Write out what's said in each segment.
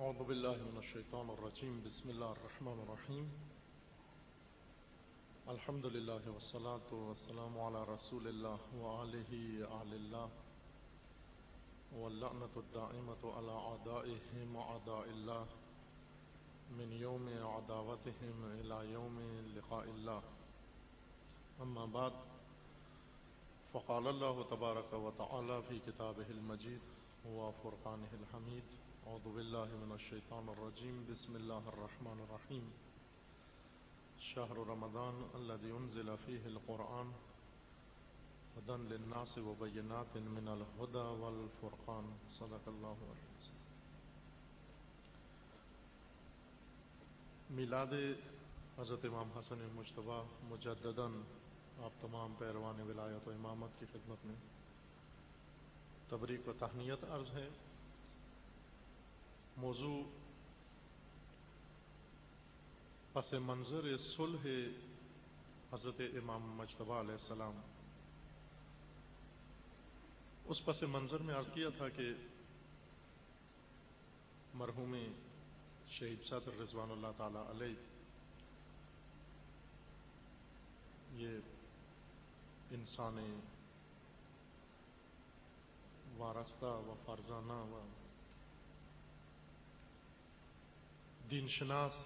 اعوذ باللہ من الشیطان الرجیم بسم اللہ الرحمن الرحیم الحمد للہ والصلاة والسلام علی رسول اللہ وآلہ آل اللہ واللعنۃ الدائمۃ علی اعدائہم اعداء اللہ من یوم عداوتہم الی یوم لقاء اللہ اما بعد فقال اللہ تبارک وتعالی فی کتابہ المجید وفرقانہ الحمید اعوذ باللہ من الشیطان الرجیم بسم اللہ الرحمن الرحیم شہر رمضان الذی انزل فیہ القرآن ہدی للناس وبینات من الہدی والفرقان صدق اللہ علیہ وسلم۔ میلاد حضرت امام حسن مجتبیٰ مجدداً آپ تمام پیروان ولایت و امامت کی خدمت میں تبریک و تہنیت عرض ہے۔ موضوع پس منظر صلح حضرت امام مجتبیٰ علیہ السلام۔ اس پس منظر میں عرض کیا تھا کہ مرحوم شہید صدر رضوان اللہ تعالیٰ علیہ یہ انسان وارستہ و فرزانہ و دین شناس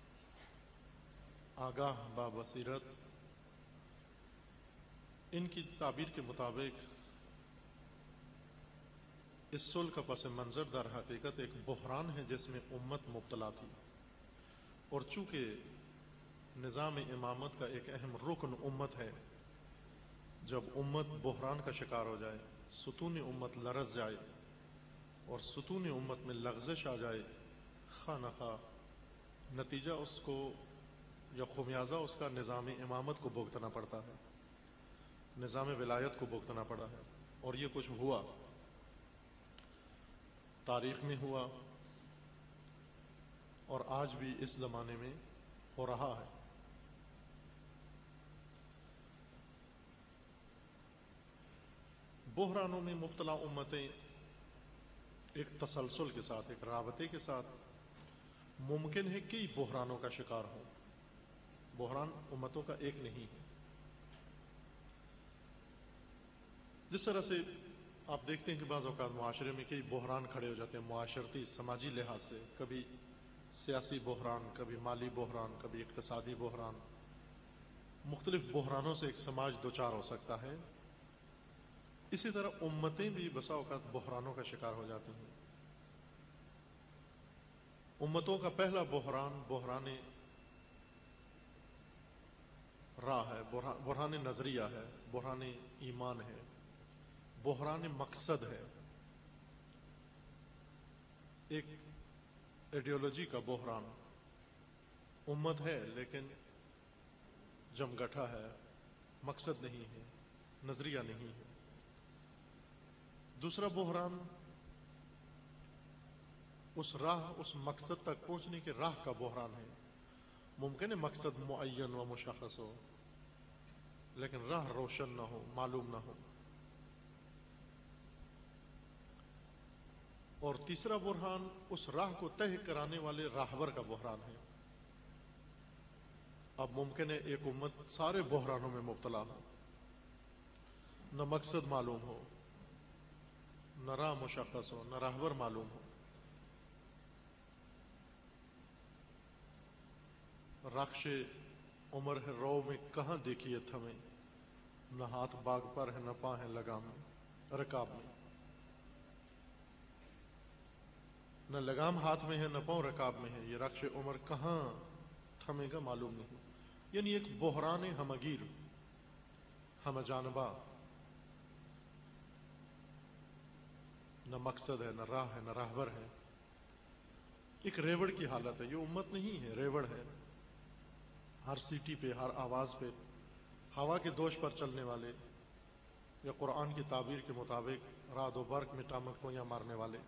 آگاہ با بصیرت، ان کی تعبیر کے مطابق اس صلح کا پس منظر در حقیقت ایک بحران ہے جس میں امت مبتلا تھی، اور چونکہ نظام امامت کا ایک اہم رکن امت ہے، جب امت بحران کا شکار ہو جائے، ستون امت لرز جائے اور ستون امت میں لغزش آ جائے، خواہ نخواہ نتیجہ اس کو یا خمیازہ اس کا نظام امامت کو بھگتنا پڑتا ہے، نظام ولایت کو بھگتنا پڑا ہے۔ اور یہ کچھ ہوا، تاریخ میں ہوا، اور آج بھی اس زمانے میں ہو رہا ہے۔ بحرانوں میں مبتلا امتیں ایک تسلسل کے ساتھ، ایک رابطے کے ساتھ ممکن ہے کئی بحرانوں کا شکار ہوں۔ بحران امتوں کا ایک نہیں ہے۔ جس طرح سے آپ دیکھتے ہیں کہ بعض اوقات معاشرے میں کئی بحران کھڑے ہو جاتے ہیں، معاشرتی سماجی لحاظ سے، کبھی سیاسی بحران، کبھی مالی بحران، کبھی اقتصادی بحران، مختلف بحرانوں سے ایک سماج دوچار ہو سکتا ہے۔ اسی طرح امتیں بھی بسا اوقات بحرانوں کا شکار ہو جاتی ہیں۔ امتوں کا پہلا بحران راہ ہے، بحران نظریہ ہے، بحران ایمان ہے، بحران مقصد ہے، ایک ایڈیولوجی کا بحران۔ امت ہے لیکن جمگٹھا ہے، مقصد نہیں ہے، نظریہ نہیں ہے۔ دوسرا بحران اس راہ، اس مقصد تک پہنچنے کے راہ کا بحران ہے۔ ممکن ہے مقصد معین و مشخص ہو لیکن راہ روشن نہ ہو، معلوم نہ ہو۔ اور تیسرا بحران اس راہ کو طے کرانے والے راہبر کا بحران ہے۔ اب ممکن ہے ایک امت سارے بحرانوں میں مبتلا ہو، نہ مقصد معلوم ہو، نہ راہ مشخص ہو، نہ راہبر معلوم ہو۔ رخش عمر ہے رو میں کہاں دیکھیے تھمیں، نہ ہاتھ باغ پر ہے نہ پاں ہے لگام میں، رکاب میں۔ نہ لگام ہاتھ میں ہے نہ پاؤں رکاب میں ہے، یہ رخش عمر کہاں تھمے گا معلوم نہیں۔ یعنی ایک بحران ہمگیر، ہم جانبہ، نہ مقصد ہے، نہ راہ ہے، نہ راہبر ہے۔ ایک ریوڑ کی حالت ہے، یہ امت نہیں ہے، ریوڑ ہے۔ ہر سیٹی پہ، ہر آواز پہ، ہوا کے دوش پر چلنے والے، یا قرآن کی تعبیر کے مطابق رعد و برق میں ٹامکویاں مارنے والے،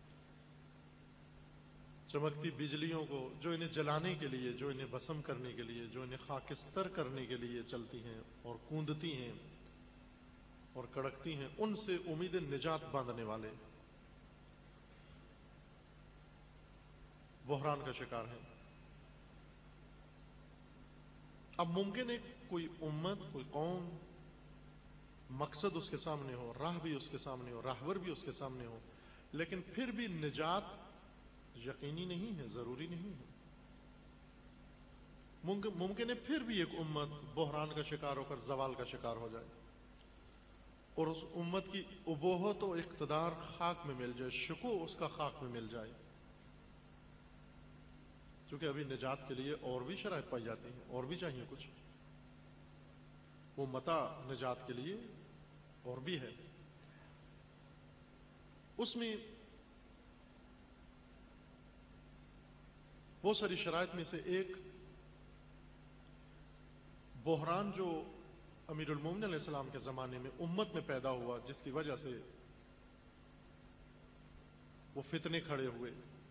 چمکتی بجلیوں کو جو انہیں جلانے کے لیے، جو انہیں بسم کرنے کے لیے، جو انہیں خاکستر کرنے کے لیے چلتی ہیں اور کوندتی ہیں اور کڑکتی ہیں، ان سے امید نجات باندھنے والے۔ بحران کا شکار ہیں۔ اب ممکن ہے کوئی امت، کوئی قوم، مقصد اس کے سامنے ہو، راہ بھی اس کے سامنے ہو، راہبر بھی اس کے سامنے ہو، لیکن پھر بھی نجات یقینی نہیں ہے، ضروری نہیں ہے۔ ممکن ہے پھر بھی ایک امت بحران کا شکار ہو کر زوال کا شکار ہو جائے، اور اس امت کی ابوہت و اقتدار خاک میں مل جائے، شکوہ اس کا خاک میں مل جائے، کیونکہ ابھی نجات کے لیے اور بھی شرائط پائی جاتی ہیں، اور بھی چاہیے کچھ، وہ متاع نجات کے لیے اور بھی ہے۔ اس میں بہت ساری شرائط میں سے ایک بحران جو امیر المومنین علیہ السلام کے زمانے میں امت میں پیدا ہوا، جس کی وجہ سے وہ فتنے کھڑے ہوئے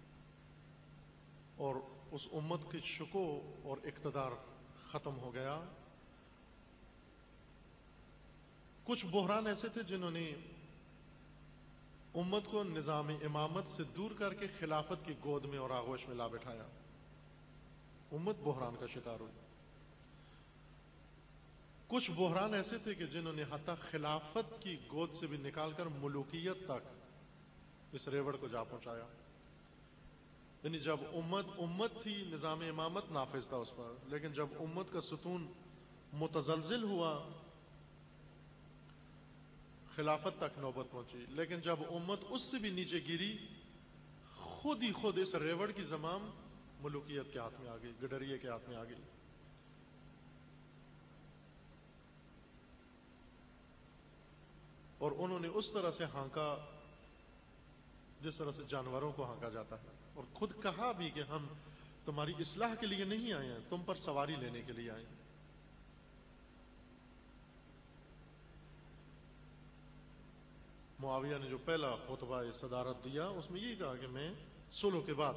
اور اس امت کی شکوہ اور اقتدار ختم ہو گیا۔ کچھ بحران ایسے تھے جنہوں نے امت کو نظام امامت سے دور کر کے خلافت کی گود میں اور آغوش میں لا بٹھایا، امت بحران کا شکار ہوئی۔ کچھ بحران ایسے تھے کہ جنہوں نے حتی خلافت کی گود سے بھی نکال کر ملوکیت تک اس ریوڑ کو جا پہنچایا۔ یعنی جب امت تھی، نظام امامت نافذ تھا اس پر، لیکن جب امت کا ستون متزلزل ہوا، خلافت تک نوبت پہنچی، لیکن جب امت اس سے بھی نیچے گری، خود ہی خود اس ریوڑ کی زمام ملوکیت کے ہاتھ میں آ گئی، گڈریے کے ہاتھ میں آ گئی۔ اور انہوں نے اس طرح سے ہانکا جس طرح سے جانوروں کو ہانکا جاتا ہے، اور خود کہا بھی کہ ہم تمہاری اصلاح کے لیے نہیں آئے ہیں، تم پر سواری لینے کے لیے آئے ہیں۔ معاویہ نے جو پہلا خطبہ صدارت دیا، اس میں یہ کہا کہ میں صلح کے بعد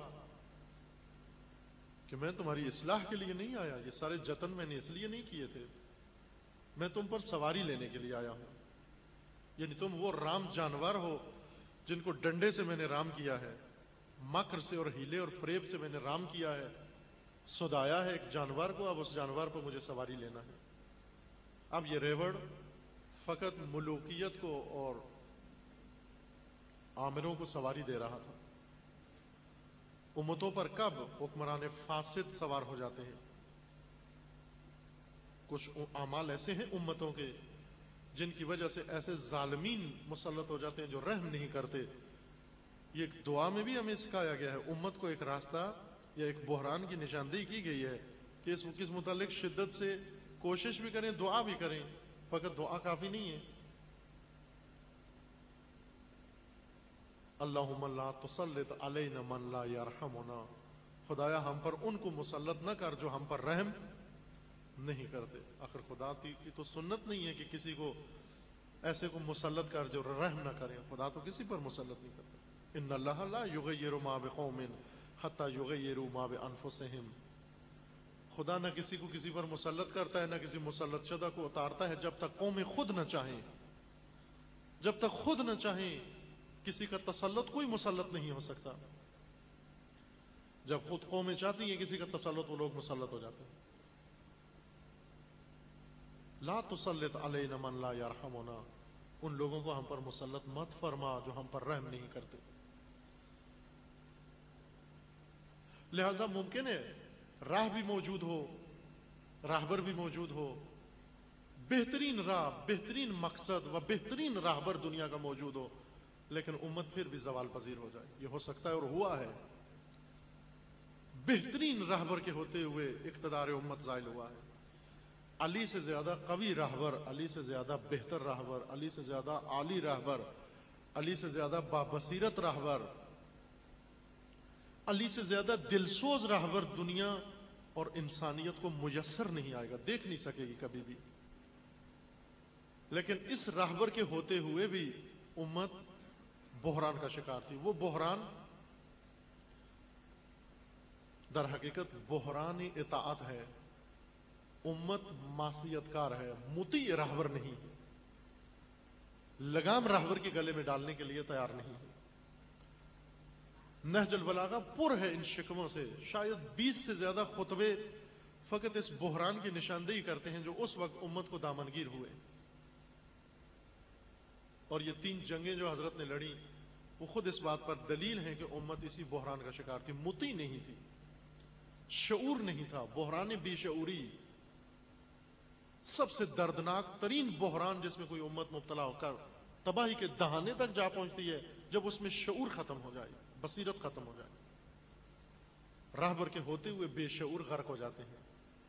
کہ میں تمہاری اصلاح کے لیے نہیں آیا، یہ سارے جتن میں نے اس لیے نہیں کیے تھے، میں تم پر سواری لینے کے لیے آیا ہوں۔ یعنی تم وہ رام جانور ہو جن کو ڈنڈے سے میں نے رام کیا ہے، مکر سے اور ہیلے اور فریب سے میں نے رام کیا ہے، سدایا ہے ایک جانور کو، اب اس جانور پر مجھے سواری لینا ہے۔ اب یہ ریوڑ فقط ملوکیت کو اور آمروں کو سواری دے رہا تھا۔ امتوں پر کب حکمران فاسد سوار ہو جاتے ہیں؟ کچھ اعمال ایسے ہیں امتوں کے جن کی وجہ سے ایسے ظالمین مسلط ہو جاتے ہیں جو رحم نہیں کرتے۔ یہ ایک دعا میں بھی ہمیں سکھایا گیا ہے، امت کو ایک راستہ یا ایک بحران کی نشاندہی کی گئی ہے کہ اس متعلق شدت سے کوشش بھی کریں، دعا بھی کریں، فقط دعا کافی نہیں ہے۔ اللہم لا تسلط علینا من لا یرحمنا، خدایا ہم پر ان کو مسلط نہ کر جو ہم پر رحم نہیں کرتے۔ آخر خدا کی تو سنت نہیں ہے کہ کسی کو ایسے کو مسلط کر جو رحم نہ کریں، خدا تو کسی پر مسلط نہیں کرتا۔ ان اللہ لا یغیر ما بقوم حتی یغیروا ما بانفسہم، خدا نہ کسی کو کسی پر مسلط کرتا ہے، نہ کسی مسلط شدہ کو اتارتا ہے جب تک قومیں خود نہ چاہیں۔ جب تک خود نہ چاہیں کسی کا تسلط کوئی مسلط نہیں ہو سکتا، جب خود قومیں چاہتی ہیں کسی کا تسلط وہ لوگ مسلط ہو جاتے ہیں۔ لا تسلط علینا من لا یرحمنا، ان لوگوں کو ہم پر مسلط مت فرما جو ہم پر رحم نہیں کرتے۔ لہذا ممکن ہے راہ بھی موجود ہو، راہبر بھی موجود ہو، بہترین راہ، بہترین مقصد و بہترین راہبر دنیا کا موجود ہو، لیکن امت پھر بھی زوال پذیر ہو جائے۔ یہ ہو سکتا ہے اور ہوا ہے۔ بہترین راہبر کے ہوتے ہوئے اقتدار امت زائل ہوا ہے۔ علی سے زیادہ قوی راہبر، علی سے زیادہ بہتر راہبر، علی سے زیادہ عالی راہبر، علی سے زیادہ بابصیرت راہبر، علی سے زیادہ دلسوز راہبر دنیا اور انسانیت کو میسر نہیں آئے گا، دیکھ نہیں سکے گی کبھی بھی۔ لیکن اس راہبر کے ہوتے ہوئے بھی امت بحران کا شکار تھی۔ وہ بحران در حقیقت بحران اطاعت ہے۔ امت معصیت کار ہے، مطیع راہبر نہیں ہے، لگام راہبر کے گلے میں ڈالنے کے لیے تیار نہیں ہے۔ نہج البلاغہ پر ہے ان شکموں سے. شاید 20 سے زیادہ خطبے فقط اس بحران کی نشاندہی کرتے ہیں جو اس وقت امت کو دامنگیر ہوئے. اور یہ 3 جنگیں جو حضرت نے لڑی وہ خود اس بات پر دلیل ہیں کہ امت اسی بحران کا شکار تھی. مطیع نہیں تھی، شعور نہیں تھا. بحران بے شعوری سب سے دردناک ترین بحران جس میں کوئی امت مبتلا ہو کر تباہی کے دہانے تک جا پہنچتی ہے جب اس میں شعور ختم ہو جائے، بصیرت ختم ہو جائے. راہبر کے ہوتے ہوئے بے شعور غرق ہو جاتے ہیں.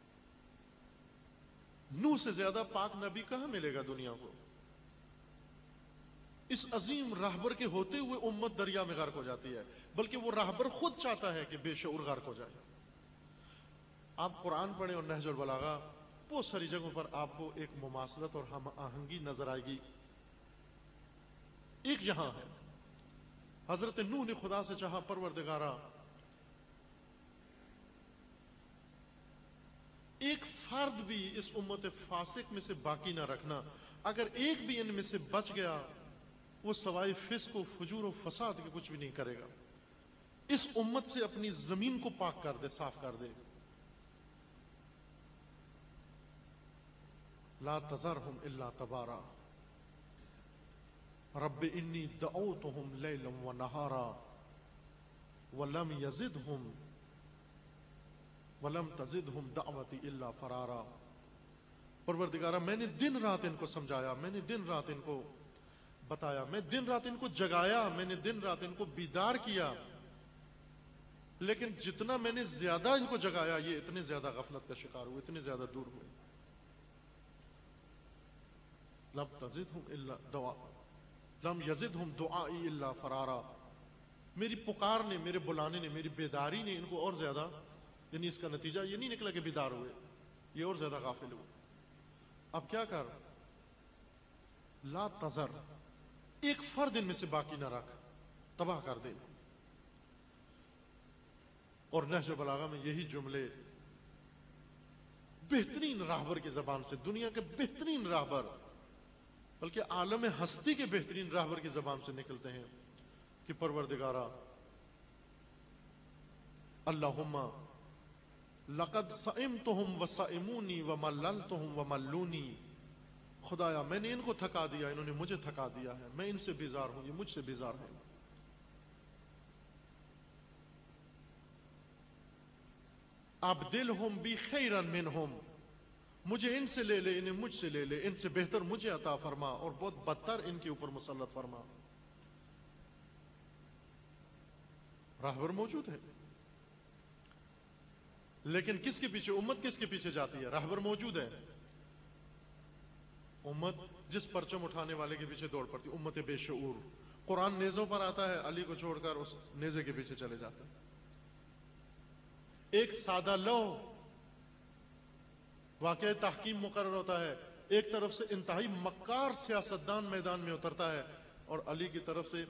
نوح سے زیادہ پاک نبی کہاں ملے گا دنیا کو؟ اس عظیم راہبر کے ہوتے ہوئے امت دریا میں غرق ہو جاتی ہے، بلکہ وہ راہبر خود چاہتا ہے کہ بے شعور غرق ہو جائے. آپ قرآن پڑھیں اور نہج البلاغہ، بہت ساری جگہوں پر آپ کو ایک مماثلت اور ہم آہنگی نظر آئے گی. ایک یہاں ہے، حضرت نوح نے خدا سے چاہا پروردگارا ایک فرد بھی اس امت فاسق میں سے باقی نہ رکھنا، اگر ایک بھی ان میں سے بچ گیا وہ سوائے فسق و فجور و فساد کے کچھ بھی نہیں کرے گا. اس امت سے اپنی زمین کو پاک کر دے، صاف کر دے. لا تذرہم الا تبارا رب انی دعوتہم لیلا ونہارا ولم تزدہم دعوتی الا فرارا. پروردگارہ میں نے دن رات ان کو سمجھایا، میں نے دن رات ان کو بتایا، میں دن رات ان کو جگایا، میں نے دن رات ان کو بیدار کیا، لیکن جتنا میں نے زیادہ ان کو جگایا یہ اتنے زیادہ غفلت کا شکار ہوئے، اتنے زیادہ دور ہوئے. لم یزدہم دعائی الا فرارا. میری پکار نے، میرے بلانے نے، میری بیداری نے ان کو اور زیادہ، یعنی اس کا نتیجہ یہ نہیں نکلا کہ بیدار ہوئے، یہ اور زیادہ غافل ہوئے. اب کیا کر؟ لا تذر، ایک فرد ان میں سے باقی نہ رکھ، تباہ کر دے. اور نہج البلاغہ میں یہی جملے بہترین راہبر کی زبان سے، دنیا کے بہترین راہبر بلکہ عالم ہستی کے بہترین راہبر کی زبان سے نکلتے ہیں کہ پروردگارا اللہم لقد سئمتہم وسئمونی ومللتہم وملونی. خدایا میں نے ان کو تھکا دیا، انہوں نے مجھے تھکا دیا ہے، میں ان سے بیزار ہوں، یہ مجھ سے بیزار ہیں. ابدلہم بی خیرا منہم، مجھے ان سے لے لے، انہیں مجھ سے لے لے، ان سے بہتر مجھے عطا فرما اور بہت بدتر ان کے اوپر مسلط فرما. راہبر موجود ہے، لیکن کس کے پیچھے؟ امت کس کے پیچھے جاتی ہے؟ راہبر موجود ہے، امت جس پرچم اٹھانے والے کے پیچھے دوڑ پڑتی. امت بے شعور. قرآن نیزوں پر آتا ہے، علی کو چھوڑ کر اس نیزے کے پیچھے چلے جاتے ہیں. ایک سادہ لو واقعہ تحکیم مقرر ہوتا ہے، ایک طرف سے انتہائی مکار سیاستدان میدان میں اترتا ہے اور علی کی طرف سے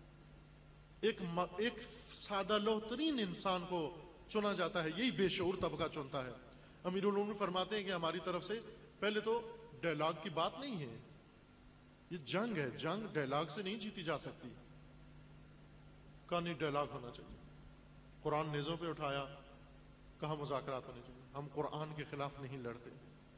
ایک سادہ لوہ ترین انسان کو چنا جاتا ہے. یہی بے شعور طبقہ چنتا ہے. امیر العلوم فرماتے ہیں کہ ہماری طرف سے پہلے تو ڈائلاگ کی بات نہیں ہے، یہ جنگ ہے، جنگ ڈائلاگ سے نہیں جیتی جا سکتی. کہا نہیں ڈائلاگ ہونا چاہیے. قرآن نیزوں پہ اٹھایا، کہا مذاکرات ہونے چاہیے، ہم قرآن کے خلاف نہیں لڑتے.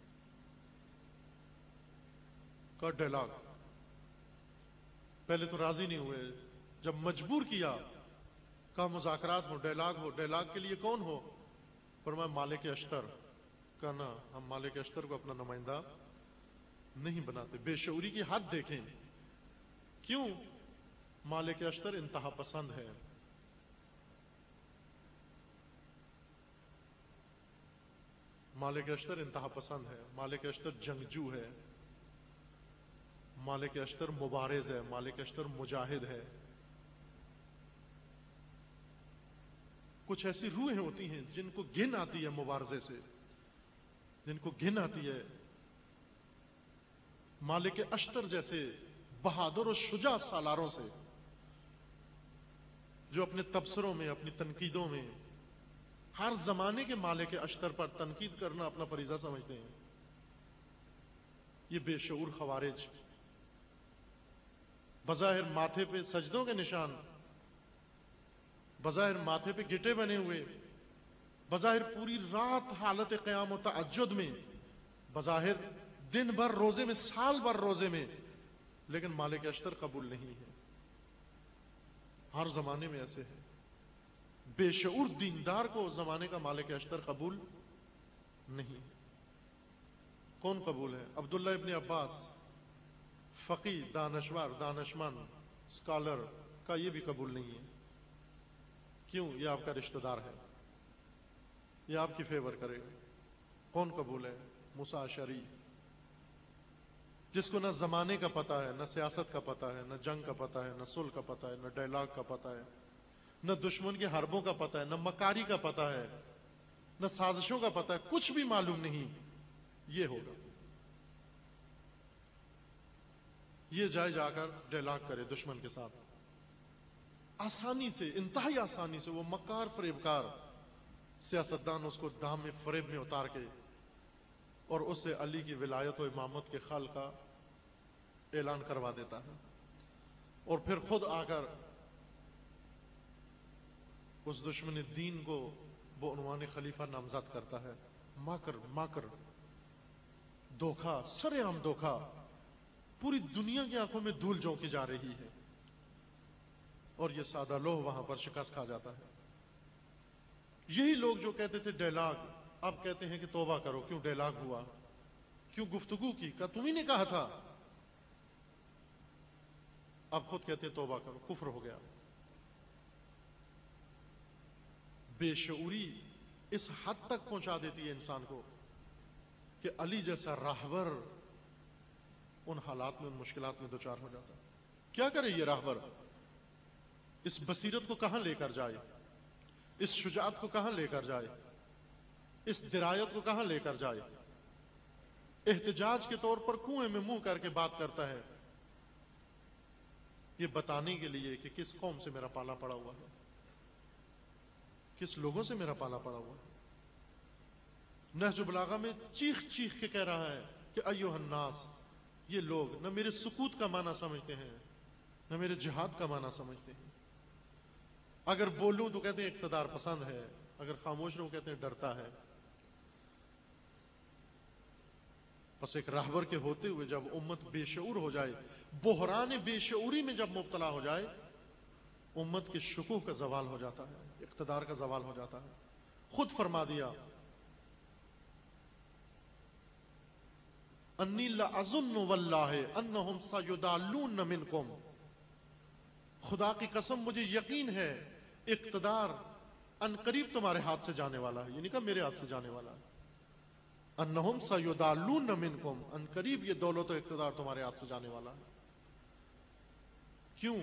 کہا ڈائلاگ. پہلے تو راضی نہیں ہوئے، جب مجبور کیا کہا مذاکرات ہو، ڈائلاگ ہو. ڈائلاگ کے لیے کون ہو؟ فرمایا مالک اشتر. کہا نا، ہم مالک اشتر کو اپنا نمائندہ نہیں بناتے. بے شعوری کی حد دیکھیں. کیوں؟ مالک اشتر انتہا پسند ہے. مالک اشتر انتہا پسند ہے، مالک اشتر جنگجو ہے، مالک اشتر مبارز ہے، مالک اشتر مجاہد ہے. کچھ ایسی روحیں ہوتی ہیں جن کو گھن آتی ہے مبارزے سے، جن کو گھن آتی ہے مالک اشتر جیسے بہادر و شجاع سالاروں سے، جو اپنے تبصروں میں، اپنی تنقیدوں میں ہر زمانے کے مالک اشتر پر تنقید کرنا اپنا فریضہ سمجھتے ہیں. یہ بے شعور خوارج بظاہر ماتھے پہ سجدوں کے نشان، بظاہر ماتھے پہ گٹے بنے ہوئے، بظاہر پوری رات حالت قیام و تعجد میں، بظاہر دن بھر روزے میں، سال بھر روزے میں، لیکن مالک اشتر قبول نہیں ہے۔ ہر زمانے میں ایسے ہے، بے شعور دیندار کو زمانے کا مالک اشتر قبول نہیں۔ کون قبول ہے؟ عبداللہ ابن عباس، فقی، دانشور، دانشمند، اسکالر کا یہ بھی قبول نہیں ہے۔ کیوں؟ یہ آپ کا رشتہ دار ہے، یہ آپ کی فیور کرے گا۔ کون قبول ہے؟ موسیٰ اشعری، جس کو نہ زمانے کا پتہ ہے، نہ سیاست کا پتہ ہے، نہ جنگ کا پتہ ہے، نہ صلح کا پتہ ہے، نہ ڈائلاگ کا پتہ ہے، نہ دشمن کے حربوں کا پتہ ہے، نہ مکاری کا پتہ ہے، نہ سازشوں کا پتہ ہے، کچھ بھی معلوم نہیں، یہ ہوگا، یہ جائے جا کر ڈائلاگ کرے دشمن کے ساتھ، آسانی سے، انتہائی آسانی سے۔ وہ مکار فریبکار سیاستدان اس کو دام میں، فریب میں اتار کے اور اس سے علی کی ولایت و امامت کے خال کا اعلان کروا دیتا ہے، اور پھر خود آ کر اس دشمن دین کو وہ عنوان خلیفہ نامزد کرتا ہے۔ ماکر، دھوکہ، سر عام دھوکہ، پوری دنیا کی آنکھوں میں دھول جھونکی جا رہی ہے، اور یہ سادہ لوہ وہاں پر شکست کھا جاتا ہے۔ یہی لوگ جو کہتے تھے ڈائلاگ، اب کہتے ہیں کہ توبہ کرو، کیوں ڈائلاگ ہوا، کیوں گفتگو کی، کہ تم ہی نے کہا تھا، اب خود کہتے ہیں توبہ کرو، کفر ہو گیا۔ بے شعوری اس حد تک پہنچا دیتی ہے انسان کو کہ علی جیسا راہبر ان حالات میں، ان مشکلات میں دوچار ہو جاتا ہے۔ کیا کرے یہ راہبر؟ اس بصیرت کو کہاں لے کر جائے؟ اس شجاعت کو کہاں لے کر جائے؟ اس درایت کو کہاں لے کر جائے؟ احتجاج کے طور پر کنویں میں منہ کر کے بات کرتا ہے، یہ بتانے کے لیے کہ کس قوم سے میرا پالا پڑا ہوا ہے، کس لوگوں سے میرا پالا پڑا ہوا ہے۔ نہج البلاغہ میں چیخ چیخ کے کہہ رہا ہے کہ ایھا الناس، یہ لوگ نہ میرے سکوت کا معنی سمجھتے ہیں، نہ میرے جہاد کا معنی سمجھتے ہیں۔ اگر بولوں تو کہتے ہیں اقتدار پسند ہے، اگر خاموش رہوں کہتے ہیں ڈرتا ہے۔ بس ایک راہبر کے ہوتے ہوئے جب امت بے شعور ہو جائے، بحران بے شعوری میں جب مبتلا ہو جائے، امت کے شکوہ کا زوال ہو جاتا ہے، اقتدار کا زوال ہو جاتا ہے۔ خود فرما دیا، انی لأظن واللہ انہم سیضلون منکم، خدا کی قسم مجھے یقین ہے اقتدار ان قریب تمہارے ہاتھ سے جانے والا ہے، یعنی کہ میرے ہاتھ سے جانے والا ہے۔ انہم سیضلون منکم، ان قریب یہ دولت و اقتدار تمہارے ہاتھ سے جانے والا ہے۔ کیوں؟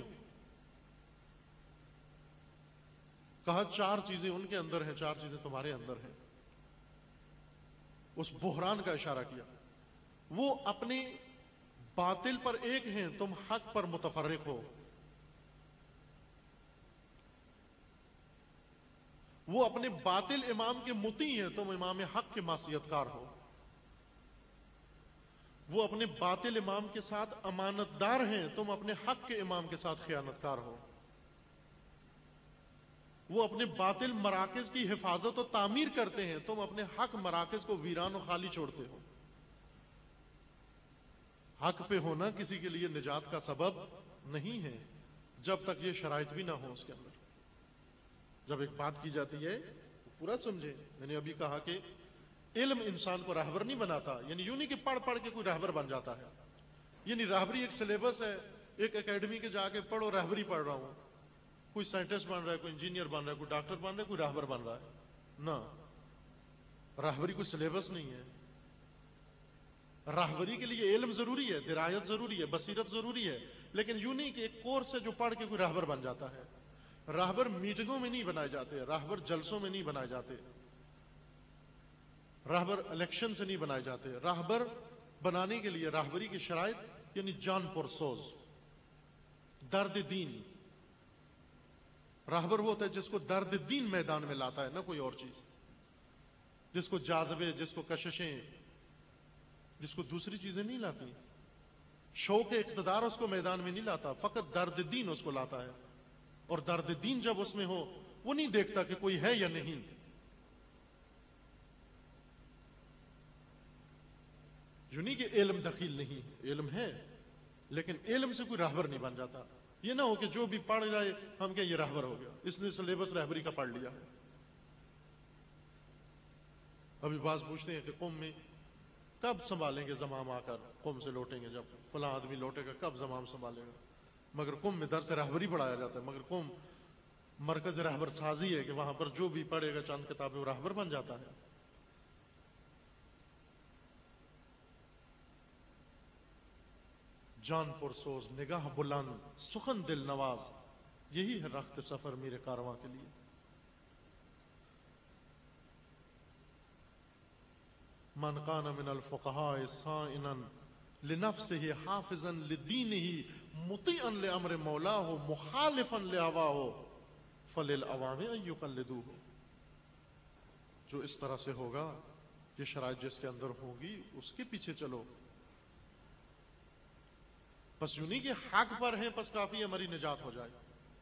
کہا چار چیزیں ان کے اندر ہیں، چار چیزیں تمہارے اندر ہیں۔ اس بحران کا اشارہ کیا، وہ اپنے باطل پر ایک ہیں، تم حق پر متفرق ہو۔ وہ اپنے باطل امام کے مطیع ہیں، تم امام حق کے معصیت کار ہو۔ وہ اپنے باطل امام کے ساتھ امانت دار ہیں، تم اپنے حق کے امام کے ساتھ خیانت کار ہو۔ وہ اپنے باطل مراکز کی حفاظت و تعمیر کرتے ہیں، تم اپنے حق مراکز کو ویران و خالی چھوڑتے ہو۔ حق پہ ہونا کسی کے لیے نجات کا سبب نہیں ہے جب تک یہ شرائط بھی نہ ہو اس کے اندر۔ جب ایک بات کی جاتی ہے تو پورا سمجھے۔ میں نے ابھی کہا کہ علم انسان کو راہبر نہیں بناتا، یعنی یوں نہیں کہ پڑھ پڑھ کے کوئی راہبر بن جاتا ہے، یعنی راہبری ایک سلیبس ہے، ایک اکیڈمی کے جا کے پڑھو راہبری پڑھ رہا ہوں، کوئی سائنٹسٹ بن رہا ہے، کوئی انجینئر بن رہا ہے، کوئی ڈاکٹر بن رہا ہے، کوئی راہبر بن رہا ہے، نہ، راہبری کوئی سلیبس نہیں ہے۔ راہبری کے لیے علم ضروری ہے، درایت ضروری ہے، بصیرت ضروری ہے، لیکن یوں نہیں کہ ایک کورس ہے جو پڑھ کے کوئی راہبر بن جاتا ہے۔ راہبر میٹنگوں میں نہیں بنائے جاتے، راہبر جلسوں میں نہیں بنائے جاتے، راہبر الیکشن سے نہیں بنائے جاتے۔ راہبر بنانے کے لیے راہبری کی شرائط یعنی جان پرسوز، درد دین۔ راہبر وہ ہوتا ہے جس کو درد دین میدان میں لاتا ہے، نہ کوئی اور چیز، جس کو جاذبے، جس کو کششیں، جس کو دوسری چیزیں نہیں لاتی، شوق اقتدار اس کو میدان میں نہیں لاتا، فقط درد دین اس کو لاتا ہے۔ اور درد دین جب اس میں ہو وہ نہیں دیکھتا کہ کوئی ہے یا نہیں. یوں نہیں کہ علم دخیل نہیں، علم ہے، لیکن علم سے کوئی راہبر نہیں بن جاتا. یہ نہ ہو کہ جو بھی پڑھ جائے ہم کہ یہ راہبر ہو گیا، اس نے سلیبس رہبری کا پڑھ لیا ہے. ابھی بعض پوچھتے ہیں کہ قوم میں کب سنبھالیں گے زمام آ کر، قوم سے لوٹیں گے، جب فلاں آدمی لوٹے گا کب زمام سنبھالے گا. مگر قوم میں درس رہبری پڑھایا جاتا ہے، مگر قوم مرکز رہبر سازی ہے کہ وہاں پر جو بھی پڑھے گا چند کتابیں وہ راہبر بن جاتا ہے. جان پرسوز، نگاہ بلند، سخن دل نواز، یہی ہے رخت سفر میرے کارواں کے لیے. من کان من الفقهاء صائنا لنفسه حافظا لدینه مطیعا لامر مولاه مخالفا لهواه فللعوام ان یقلدوه. جو اس طرح سے ہوگا، یہ شرائط جس کے اندر ہوگی اس کے پیچھے چلو. بس یوں نہیں کہ حق پر ہیں بس کافی ہماری نجات ہو جائے.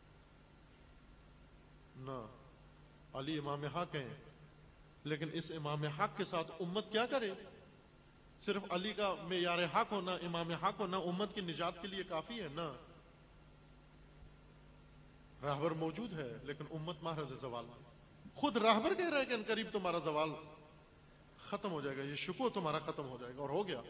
نہ، علی امام حق ہیں، لیکن اس امام حق کے ساتھ امت کیا کرے؟ صرف علی کا معیار حق ہونا، امام حق ہونا امت کی نجات کے لیے کافی ہے؟ نہ، راہبر موجود ہے لیکن امت محرز زوال. خود راہبر کہہ رہا ہے کہ ان قریب تمہارا زوال ختم ہو جائے گا، یہ شکوہ تمہارا ختم ہو جائے گا، اور ہو گیا.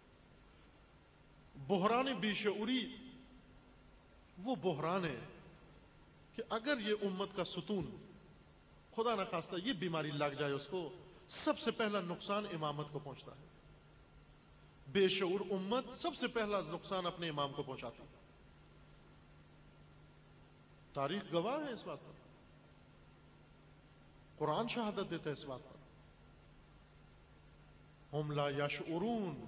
بحران بی شعوری وہ بحران ہے کہ اگر یہ امت کا ستون خدا نہ خواستہ یہ بیماری لگ جائے اس کو، سب سے پہلا نقصان امامت کو پہنچتا ہے. بے شعور امت سب سے پہلا نقصان اپنے امام کو پہنچاتی. تاریخ گواہ ہے اس بات پر، قرآن شہادت دیتا ہے اس بات پر. ہم لا یشعرون.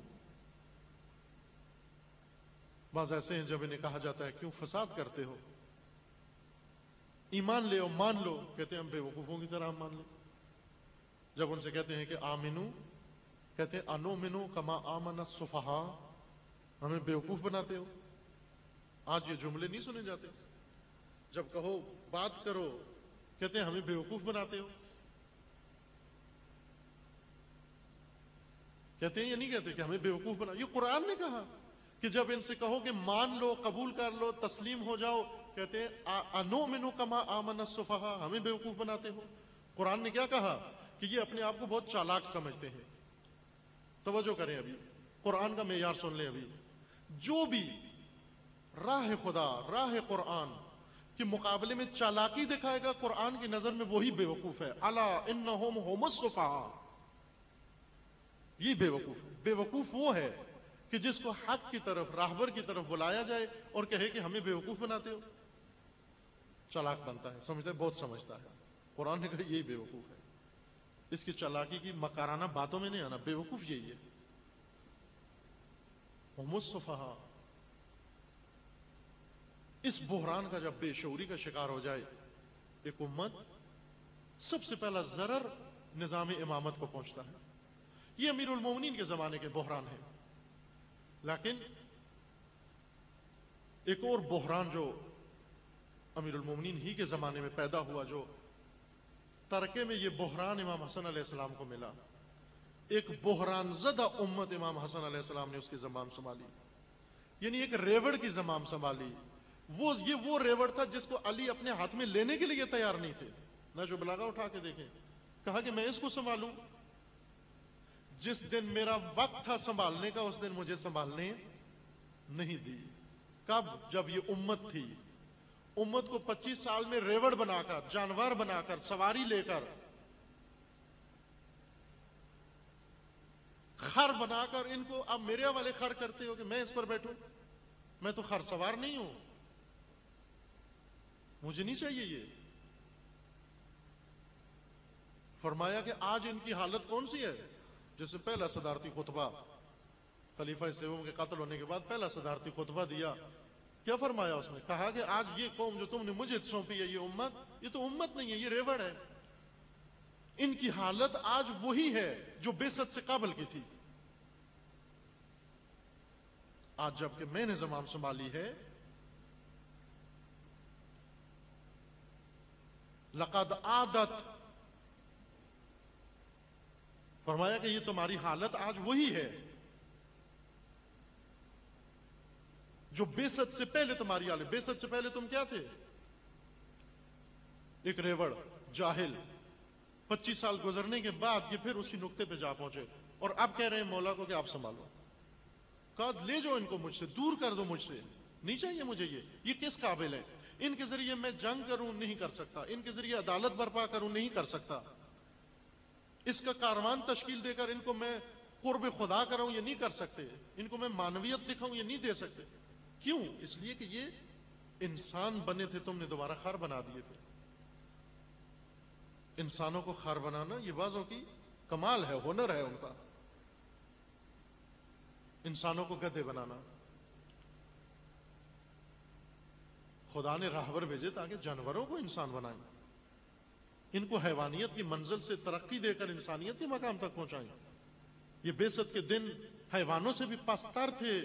بعض ایسے ہیں جب انہیں کہا جاتا ہے کیوں فساد کرتے ہو، ایمان لے او مان لو، کہتے ہیں ہم بے وقوفوں کی طرح ہم مان لیں. جب ان سے کہتے ہیں کہ آمنو، کہتے ہیں انومنو کما آمن السفہاء، ہمیں بے وقوف بناتے ہو. آج یہ جملے نہیں سنے جاتے. جب کہو بات کرو کہتے ہیں ہمیں بے وقوف بناتے ہو. کہتے ہیں یہ نہیں کہتے کہ ہمیں بے وقوف بنا. یہ قرآن نے کہا کہ جب ان سے کہو کہ مان لو، قبول کر لو، تسلیم ہو جاؤ، کہتے ہیں انومنو کما آمن السفہاء، ہمیں بے وقوف بناتے ہو. قرآن نے کیا کہا کہ یہ اپنے آپ کو بہت چالاک سمجھتے ہیں. توجہ کریں، ابھی قرآن کا معیار سن لیں. ابھی جو بھی راہ خدا، راہ قرآن کے مقابلے میں چالاکی دکھائے گا قرآن کی نظر میں وہی بے وقوف ہے. الا انہم هم السفہاء، یہ بے وقوف ہے. بے وقوف وہ ہے کہ جس کو حق کی طرف، راہبر کی طرف بلایا جائے اور کہے کہ ہمیں بے وقوف بناتے ہو. چالاک بنتا ہے، سمجھتا ہے، بہت سمجھتا ہے. قرآن نے کہا یہی بے وقوف ہے. اس کی چالاکی کی مکارانہ باتوں میں نہیں آنا. بے وقوف یہی ہے. هم السفہاء. اس بحران کا جب بے شعوری کا شکار ہو جائے ایک امت، سب سے پہلا ضرر نظام امامت کو پہنچتا ہے. یہ امیر المومنین کے زمانے کے بحران ہے. لیکن ایک اور بحران جو امیر المومنین ہی کے زمانے میں پیدا ہوا، جو ترکے میں یہ بحران امام حسن علیہ السلام کو ملا. ایک بحران زدہ امت امام حسن علیہ السلام نے اس کی زمام سنبھالی. یعنی ایک ریوڑ کی زمام سنبھالی. وہ ریوڑ تھا جس کو علی اپنے ہاتھ میں لینے کے لیے تیار نہیں تھے. نہ جو بلاغہ اٹھا کے دیکھیں، کہا کہ میں اس کو سنبھالوں. جس دن میرا وقت تھا سنبھالنے کا اس دن مجھے سنبھالنے نہیں دی. کب؟ جب یہ امت تھی. امت کو 25 سال میں ریوڑ بنا کر، جانور بنا کر، سواری لے کر، خر بنا کر ان کو اب میرے والے خر کرتے ہو کہ میں اس پر بیٹھوں. میں تو خر سوار نہیں ہوں، مجھے نہیں چاہیے یہ. فرمایا کہ آج ان کی حالت کون سی ہے؟ جیسے پہلا صدارتی خطبہ خلیفہ سوم کے قتل ہونے کے بعد پہلا صدارتی خطبہ دیا. کیا فرمایا اس میں؟ کہا کہ آج یہ قوم جو تم نے مجھے سونپی ہے، یہ امت، یہ تو امت نہیں ہے، یہ ریوڑ ہے. ان کی حالت آج وہی ہے جو بعثت سے قبل کی تھی. آج جب کہ میں نے زمام سنبھالی ہے، لقد عادت، فرمایا کہ یہ تمہاری حالت آج وہی ہے جو بعثت سے پہلے تمہاری حالت. بعثت سے پہلے تم کیا تھے؟ ایک ریوڑ، جاہل. 25 سال گزرنے کے بعد یہ پھر اسی نقطے پہ جا پہنچے اور اب کہہ رہے ہیں مولا کو کہ آپ سنبھالو. کہا لے جاؤ ان کو مجھ سے، دور کر دو مجھ سے، نہیں چاہیے مجھے. یہ کس قابل ہے؟ ان کے ذریعے میں جنگ کروں نہیں کر سکتا، ان کے ذریعے عدالت برپا کروں نہیں کر سکتا، اس کا کاروان تشکیل دے کر ان کو میں قرب خدا کراؤں یہ نہیں کر سکتے، ان کو میں معنویت دکھاؤں یہ نہیں دے سکتے. کیوں؟ اس لیے کہ یہ انسان بنے تھے، تم نے دوبارہ خر بنا دیے تھے. انسانوں کو خر بنانا یہ بعضوں کی کمال ہے، ہنر ہے ان کا. انسانوں کو گدھے بنانا. خدا نے راہبر بھیجے تاکہ جانوروں کو انسان بنائیں، ان کو حیوانیت کی منزل سے ترقی دے کر انسانیت کے مقام تک پہنچائیں. یہ بعثت کے دن حیوانوں سے بھی پستر تھے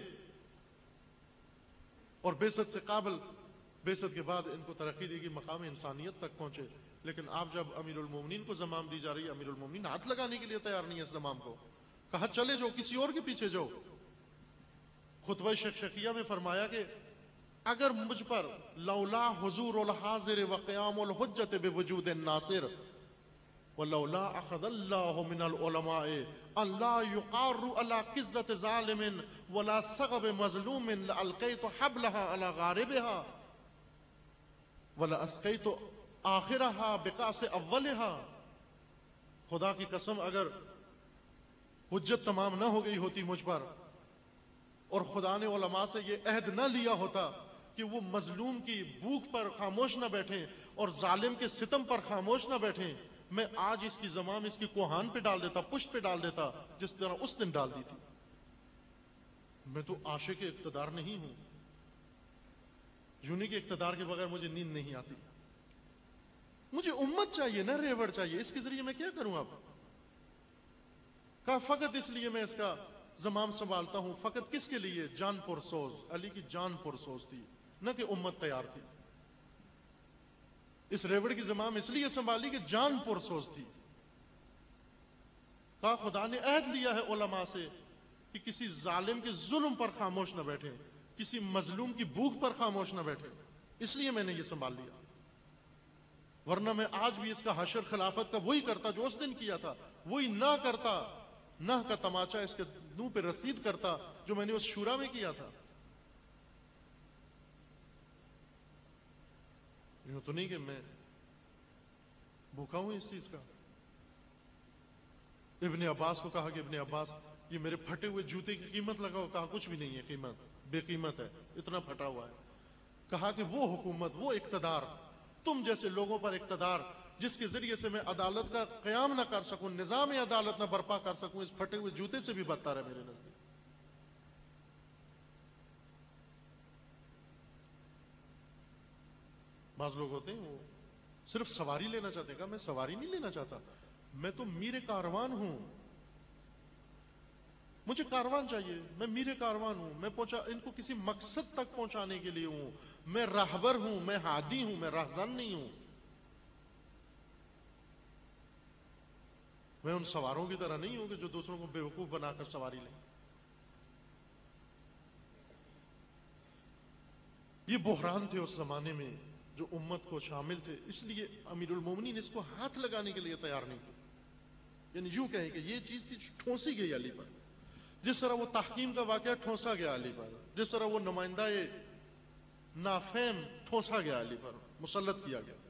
اور بعثت سے قابل، بعثت کے بعد ان کو ترقی دے گی، مقام انسانیت تک پہنچے. لیکن آپ جب امیر المومنین کو زمام دی جا رہی ہے، امیر المومنین ہاتھ لگانے کے لیے تیار نہیں ہے اس زمام کو. کہا چلے جاؤ، کسی اور کے پیچھے جاؤ. خطبہ شکشکیہ میں فرمایا کہ اگر مجھ پر لولا حضور الحاضر وقیام الحجت بوجود الناصر ولولا اخذ اللہ من العلماء اللہ یقار على قزت ظالم ولا صغب مظلوم لألقیت حبلها على غاربها ولا اسقیت آخرها بقاس اولها. خدا کی قسم اگر حجت تمام نہ ہو گئی ہوتی مجھ پر اور خدا نے علماء سے یہ عہد نہ لیا ہوتا کہ وہ مظلوم کی بھوک پر خاموش نہ بیٹھیں اور ظالم کے ستم پر خاموش نہ بیٹھیں، میں آج اس کی زمام اس کی کوہان پہ ڈال دیتا، پشت پہ ڈال دیتا جس طرح اس دن ڈال دی تھی. میں تو عاشق اقتدار نہیں ہوں، یونی کے اقتدار کے بغیر مجھے نیند نہیں آتی. مجھے امت چاہیے نہ ریوڑ چاہیے. اس کے ذریعے میں کیا کروں؟ اب کہا فقط اس لیے میں اس کا زمام سنبھالتا ہوں. فقط کس کے لیے؟ جان پرسوز. علی کی جان پرسوز تھی، نہ کہ امت تیار تھی. اس ریوڑ کی زمام اس لیے سنبھالی کہ جان پرسوز تھی. کہا خدا نے عہد لیا ہے علماء سے کہ کسی ظالم کے ظلم پر خاموش نہ بیٹھیں، کسی مظلوم کی بھوک پر خاموش نہ بیٹھیں، اس لیے میں نے یہ سنبھال لیا. ورنہ میں آج بھی اس کا حشر خلافت کا وہی کرتا جو اس دن کیا تھا، وہی نہ کرتا، نہ کا تماچا اس کے منہ پہ رسید کرتا جو میں نے اس شورا میں کیا تھا. یوں تو نہیں کہ میں بھوکا ہوں اس چیز کا. ابن عباس کو کہا کہ ابن عباس یہ میرے پھٹے ہوئے جوتے کی قیمت لگاؤ. کہا کچھ بھی نہیں ہے قیمت، بے قیمت ہے، اتنا پھٹا ہوا ہے. کہا کہ وہ حکومت، وہ اقتدار، تم جیسے لوگوں پر اقتدار جس کے ذریعے سے میں عدالت کا قیام نہ کر سکوں، نظام عدالت نہ برپا کر سکوں، اس پھٹے ہوئے جوتے سے بھی بدتر ہے میرے نزدیک. بعض لوگ ہوتے ہیں وہ صرف سواری لینا چاہتے ہیں. کہا میں سواری نہیں لینا چاہتا، میں تو میر کاروان ہوں. مجھے کاروان چاہیے، میں میر کاروان ہوں. میں ان کو کسی مقصد تک پہنچانے کے لیے ہوں. میں راہبر ہوں، میں ہادی ہوں، میں راہزن نہیں ہوں. میں ان سواروں کی طرح نہیں ہوں کہ جو دوسروں کو بیوقوف بنا کر سواری لیں. یہ بحران تھے اس زمانے میں جو امت کو شامل تھے. اس لیے امیر المومنین اس کو ہاتھ لگانے کے لیے تیار نہیں تھے. یعنی یوں کہیں کہ یہ چیز تھی ٹھونسی گئی علی پر، جس طرح وہ تحکیم کا واقعہ ٹھونسا گیا علی پر، جس طرح وہ نمائندہ نافہم ٹھونسا گیا علی پر، مسلط کیا گیا.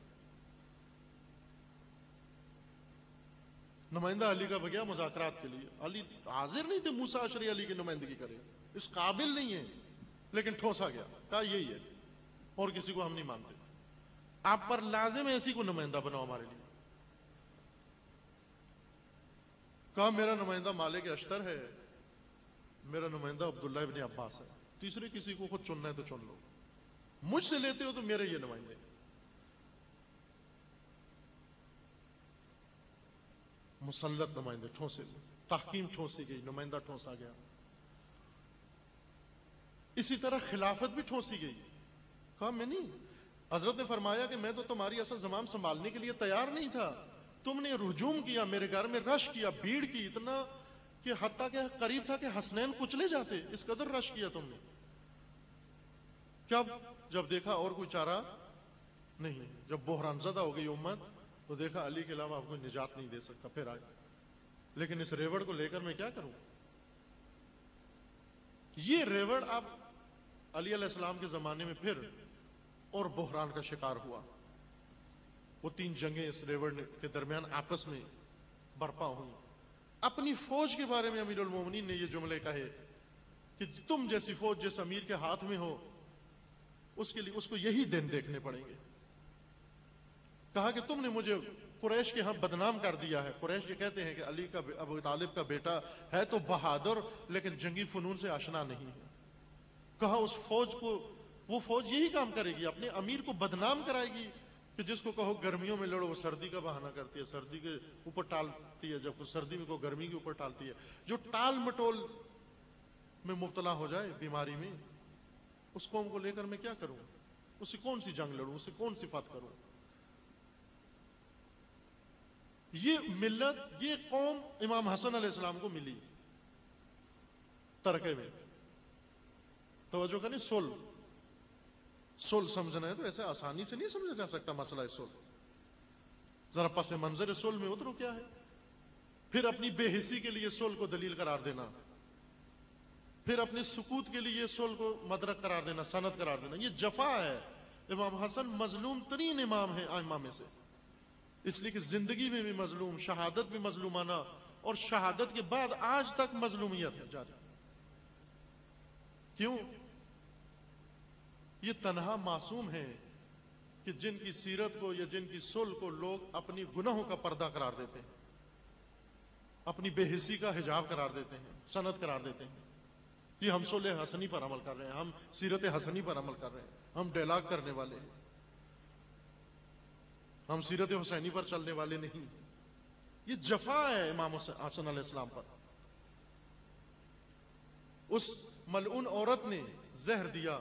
نمائندہ علی کا بگیا مذاکرات کے لیے. علی حاضر نہیں تھے موسیٰ اشعری علی کی نمائندگی کرے، اس قابل نہیں ہے، لیکن ٹھونسا گیا. کہا یہی ہے اور کسی کو ہم نہیں مانتے. آپ پر لازم ہے اسی کو نمائندہ بناؤ ہمارے لیے. کہا میرا نمائندہ مالک اشتر ہے، میرا نمائندہ عبداللہ ابن عباس ہے. تیسرے کسی کو خود چننا ہے تو چن لو، مجھ سے لیتے ہو تو میرے یہ نمائندے. مسلط نمائندے ٹھونسے، تحکیم ٹھونسی گئی، نمائندہ ٹھونسا گیا. اسی طرح خلافت بھی ٹھونسی گئی. کہا میں نہیں، حضرت نے فرمایا کہ میں تو تمہاری اصل زمام سنبھالنے کے لیے تیار نہیں تھا، تم نے ہجوم کیا، میرے گھر میں رش کیا، بھیڑ کی اتنا کہ حتیٰ کہ قریب تھا کہ حسنین کچلے جاتے، اس قدر رش کیا تم نے. جب دیکھا اور کوئی چارہ نہیں، جب بحران زدہ ہو گئی امت تو دیکھا علی کے علاوہ آپ کوئی نجات نہیں دے سکتا، پھر آئے. لیکن اس ریوڑ کو لے کر میں کیا کروں؟ یہ ریوڑ اب علی علیہ السلام کے زمانے میں پھر اور بحران کا شکار ہوا. وہ 3 جنگیں اس ریوڑ کے درمیان آپس میں برپا ہوئی. اپنی فوج کے بارے میں امیر المومنین نے یہ جملے کہے کہ تم جیسی فوج جس امیر کے ہاتھ میں ہو اس کے لیے اس کو یہی دن دیکھنے پڑیں گے. کہا کہ تم نے مجھے قریش کے ہاں بدنام کر دیا ہے. قریش یہ کہتے ہیں کہ علی کا ابو طالب کا بیٹا ہے تو بہادر لیکن جنگی فنون سے آشنا نہیں ہے. کہا اس فوج کو، وہ فوج یہی کام کرے گی، اپنے امیر کو بدنام کرائے گی کہ جس کو کہو گرمیوں میں لڑو وہ سردی کا بہانہ کرتی ہے، سردی کے اوپر ٹالتی ہے، جب سردی میں کو گرمی کے اوپر ٹالتی ہے. جو ٹال مٹول میں مبتلا ہو جائے بیماری میں، اس قوم کو لے کر میں کیا کروں؟ اس سے کون سی جنگ لڑوں؟ اس سے کون سی فتح کروں؟ یہ ملت، یہ قوم امام حسن علیہ السلام کو ملی ترکے میں. توجہ کریں، صلح سمجھنا ہے تو ایسے آسانی سے نہیں سمجھا جا سکتا مسئلہ صلح. ذرا پس منظر صلح میں اترو کیا ہے. پھر اپنی بے حسی کے لیے صلح کو دلیل قرار دینا، پھر اپنے سکوت کے لیے صلح کو مدرک قرار دینا، سند قرار دینا، یہ جفا ہے. امام حسن مظلوم ترین امام ہے ائمہ میں سے، اس لیے کہ زندگی میں بھی مظلوم، شہادت بھی مظلومانہ، اور شہادت کے بعد آج تک مظلومیت ہے جاری. کیوں؟ یہ تنہا معصوم ہیں کہ جن کی سیرت کو یا جن کی صلح کو لوگ اپنی گناہوں کا پردہ قرار دیتے ہیں، اپنی بے حسی کا حجاب قرار دیتے ہیں، سند قرار دیتے ہیں. یہ ہم صلح حسنی پر عمل کر رہے ہیں، ہم سیرت حسنی پر عمل کر رہے ہیں، ہم ڈیلاگ کرنے والے ہیں، ہم سیرت حسینی پر چلنے والے نہیں. یہ جفا ہے امام حسن علیہ السلام پر. اس ملعون عورت نے زہر دیا،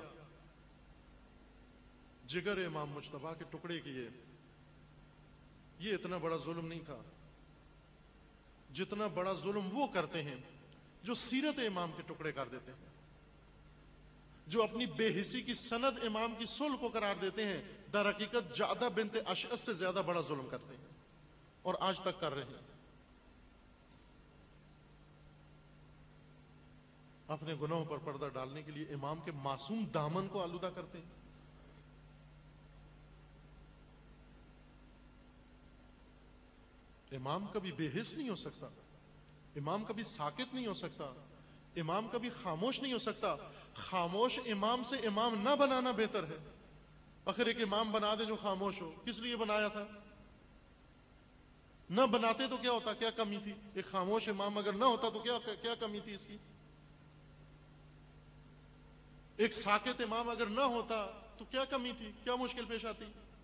جگر امام مجتبیٰ کے ٹکڑے کیے. یہ اتنا بڑا ظلم نہیں تھا جتنا بڑا ظلم وہ کرتے ہیں جو سیرت امام کے ٹکڑے کر دیتے ہیں، جو اپنی بے حسی کی سند امام کی صلح کو قرار دیتے ہیں. در حقیقت جعدہ بنت اشعث سے زیادہ بڑا ظلم کرتے ہیں اور آج تک کر رہے ہیں. اپنے گناہوں پر پردہ ڈالنے کے لیے امام کے معصوم دامن کو آلودہ کرتے ہیں. امام کبھی بے حس نہیں ہو سکتا، امام کبھی ساکت نہیں ہو سکتا، امام کبھی خاموش نہیں ہو سکتا. خاموش امام سے امام نہ بنانا بہتر ہے. آخر ایک امام بنا دے جو خاموش ہو، کس لیے بنایا تھا؟ نہ بناتے تو کیا ہوتا؟ کیا کمی تھی؟ ایک خاموش امام اگر نہ ہوتا تو کیا کمی تھی اس کی؟ ایک ساکت امام اگر نہ ہوتا تو کیا کمی تھی؟ کیا مشکل پیش آتی؟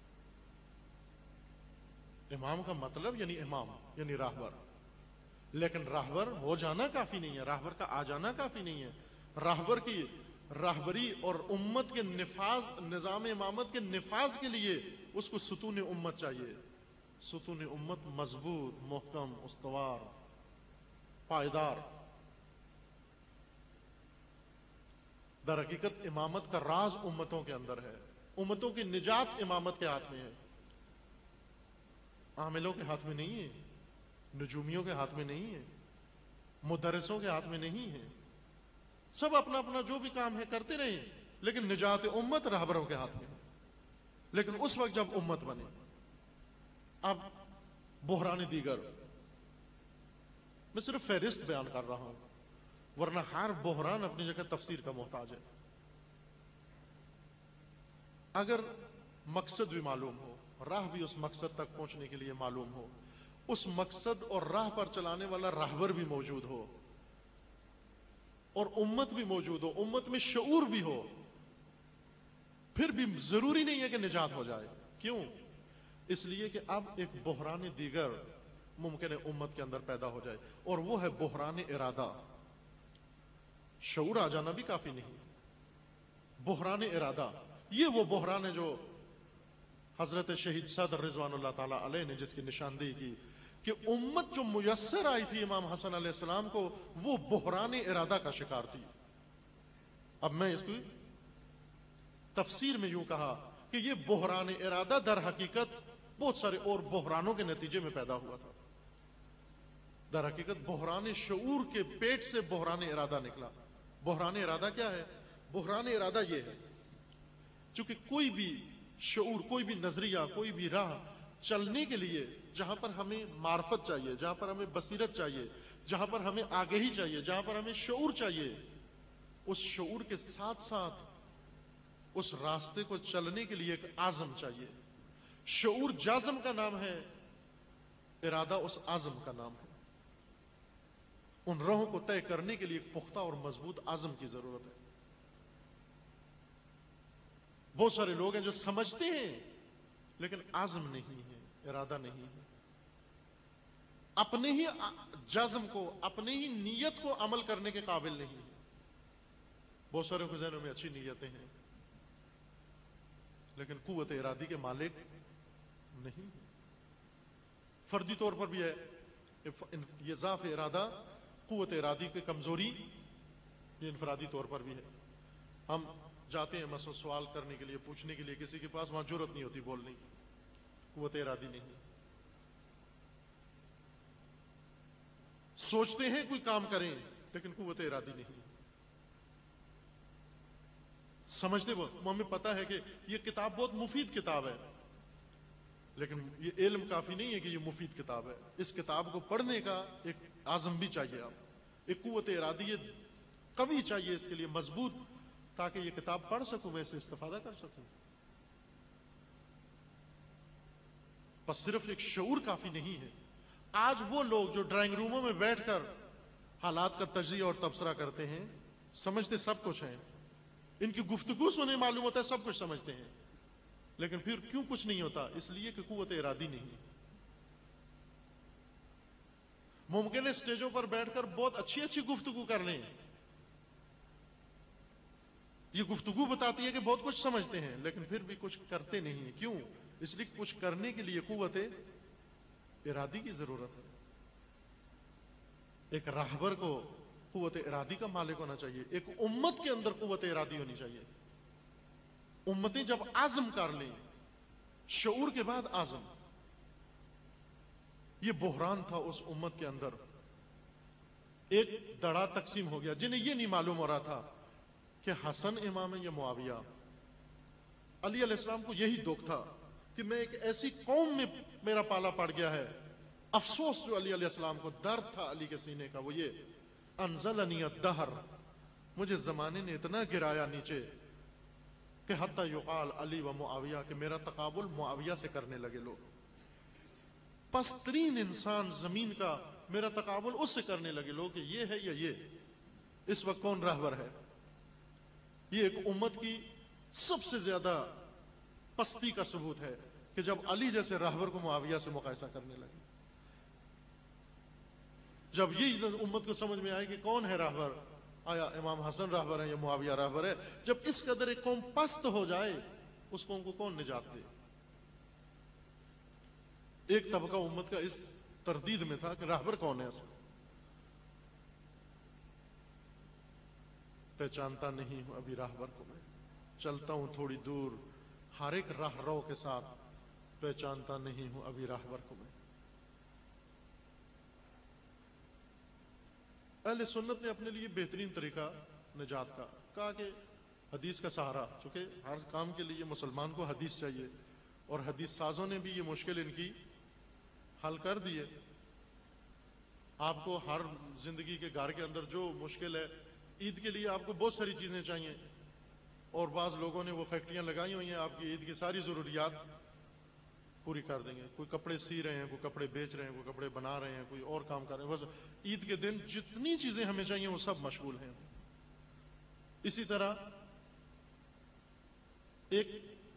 امام کا مطلب یعنی امام یعنی راہبر. لیکن راہبر ہو جانا کافی نہیں ہے، راہبر کا آ جانا کافی نہیں ہے. راہبر کی راہبری اور امت کے نفاذ، نظام امامت کے نفاذ کے لیے اس کو ستون امت چاہیے. ستون امت مضبوط، محکم، استوار، پائیدار. در حقیقت امامت کا راز امتوں کے اندر ہے. امتوں کی نجات امامت کے ہاتھ میں ہے، عاملوں کے ہاتھ میں نہیں ہے، نجومیوں کے ہاتھ میں نہیں ہے، مدرسوں کے ہاتھ میں نہیں ہے. سب اپنا اپنا جو بھی کام ہے کرتے رہیں، لیکن نجات امت رہبروں کے ہاتھ میں ہے. لیکن اس وقت جب امت بنے، اب بحران دیگر، میں صرف فہرست بیان کر رہا ہوں، ورنہ ہر بحران اپنی جگہ تفسیر کا محتاج ہے. اگر مقصد بھی معلوم ہو، راہ بھی اس مقصد تک پہنچنے کے لیے معلوم ہو، اس مقصد اور راہ پر چلانے والا راہبر بھی موجود ہو، اور امت بھی موجود ہو، امت میں شعور بھی ہو، پھر بھی ضروری نہیں ہے کہ نجات ہو جائے. کیوں؟ اس لیے کہ اب ایک بحران دیگر ممکن ہے امت کے اندر پیدا ہو جائے، اور وہ ہے بحران ارادہ. شعور آ جانا بھی کافی نہیں، بحران ارادہ. یہ وہ بحران ہے جو حضرت شہید صدر رضوان اللہ تعالیٰ علیہ نے جس کی نشاندہی کی کہ امت جو میسر آئی تھی امام حسن علیہ السلام کو وہ بحران ارادہ کا شکار تھی. اب میں اس کی تفسیر میں یوں کہا کہ یہ بحران ارادہ در حقیقت بہت سارے اور بحرانوں کے نتیجے میں پیدا ہوا تھا. در حقیقت بحران شعور کے پیٹ سے بحران ارادہ نکلا. بحران ارادہ کیا ہے؟ بحران ارادہ یہ ہے چونکہ کوئی بھی شعور، کوئی بھی نظریہ، کوئی بھی راہ چلنے کے لیے جہاں پر ہمیں معرفت چاہیے، جہاں پر ہمیں بصیرت چاہیے، جہاں پر ہمیں آگہی چاہیے، جہاں پر ہمیں شعور چاہیے، اس شعور کے ساتھ ساتھ اس راستے کو چلنے کے لیے ایک عزم چاہیے. شعور جازم کا نام ہے، ارادہ اس عزم کا نام ہے. ان راہوں کو طے کرنے کے لیے ایک پختہ اور مضبوط عزم کی ضرورت ہے. بہت سارے لوگ ہیں جو سمجھتے ہیں لیکن عزم نہیں ہے، ارادہ نہیں ہے. اپنے ہی جزم کو، اپنے ہی نیت کو عمل کرنے کے قابل نہیں. بہت سارے کے ذہنوں میں اچھی نیتیں ہیں لیکن قوت ارادی کے مالک نہیں. فردی طور پر بھی ہے یہ ضعف ارادہ، قوت ارادی کی کمزوری، یہ انفرادی طور پر بھی ہے. ہم جاتے ہیں مثلا سوال کرنے کے لیے، پوچھنے کے لیے، کسی کے پاس وہاں جرأت نہیں ہوتی بولنے کی، قوت ارادی نہیں. سوچتے ہیں کوئی کام کریں لیکن قوت ارادی نہیں. سمجھتے وہ ہمیں پتا ہے کہ یہ کتاب بہت مفید کتاب ہے لیکن یہ علم کافی نہیں ہے کہ یہ مفید کتاب ہے. اس کتاب کو پڑھنے کا ایک عزم بھی چاہیے، آپ ایک قوت ارادی قوی چاہیے اس کے لیے، مضبوط، تاکہ یہ کتاب پڑھ سکوں، میں اسے استفادہ کر سکوں. بس صرف ایک شعور کافی نہیں ہے. آج وہ لوگ جو ڈرائنگ روموں میں بیٹھ کر حالات کا تجزیہ اور تبصرہ کرتے ہیں، سمجھتے سب کچھ ہیں، ان کی گفتگو سنے معلوم ہوتا ہے سب کچھ سمجھتے ہیں، لیکن پھر کیوں کچھ نہیں ہوتا؟ اس لیے کہ قوت ارادی نہیں. ممکن ہے اسٹیجوں پر بیٹھ کر بہت اچھی اچھی گفتگو کر لیں، یہ گفتگو بتاتی ہے کہ بہت کچھ سمجھتے ہیں لیکن پھر بھی کچھ کرتے نہیں ہیں. کیوں؟ اس لیے کچھ کرنے کے لیے قوت ارادی کی ضرورت ہے. ایک راہبر کو قوت ارادی کا مالک ہونا چاہیے. ایک امت کے اندر قوت ارادی ہونی چاہیے. امتیں جب عزم کر لیں، شعور کے بعد عزم. یہ بحران تھا اس امت کے اندر. ایک دڑا تقسیم ہو گیا. جنہیں یہ نہیں معلوم ہو رہا تھا کہ حسن امام ہے یا معاویہ. علی علیہ السلام کو یہی دکھ تھا کہ میں ایک ایسی قوم میں میرا پالا پڑ گیا ہے. افسوس جو علی علیہ السلام کو درد تھا علی کے سینے کا وہ یہ، انزلنی الدہر، مجھے زمانے نے اتنا گرایا نیچے کہ حتی یقال علی و معاویہ، کہ میرا تقابل معاویہ سے کرنے لگے لوگ. پسترین انسان زمین کا میرا تقابل اس سے کرنے لگے لوگ کہ یہ ہے یا یہ. اس وقت کون راہبر ہے؟ یہ ایک امت کی سب سے زیادہ پستی کا ثبوت ہے کہ جب علی جیسے راہبر کو معاویہ سے مقایسہ کرنے لگے. جب یہ امت کو سمجھ میں آئے کہ کون ہے راہبر، آیا امام حسن راہبر ہے یا معاویہ راہبر ہے، جب اس قدر ایک قوم پست ہو جائے اس قوم کو کون نجات دے؟ ایک طبقہ امت کا اس تردید میں تھا کہ راہبر کون ہے. اصل پہچانتا نہیں ہوں ابھی راہبر کو، میں چلتا ہوں تھوڑی دور ہر ایک راہ رو کے ساتھ، پہچانتا نہیں ہوں ابھی راہبر کو میں. اہل سنت نے اپنے لیے بہترین طریقہ نجات کا کہا کہ حدیث کا سہارا. چونکہ ہر کام کے لیے مسلمان کو حدیث چاہیے اور حدیث سازوں نے بھی یہ مشکل ان کی حل کر دی ہے. آپ کو ہر زندگی کے گھر کے اندر جو مشکل ہے، عید کے لیے آپ کو بہت ساری چیزیں چاہیے اور بعض لوگوں نے وہ فیکٹریاں لگائی ہوئی ہیں آپ کی عید کی ساری ضروریات پوری کر دیں گے. کوئی کپڑے سی رہے ہیں، کوئی کپڑے بیچ رہے ہیں، کوئی کپڑے بنا رہے ہیں، کوئی اور کام کر رہے ہیں. بس عید کے دن جتنی چیزیں ہمیں چاہیے وہ سب مشغول ہیں. اسی طرح ایک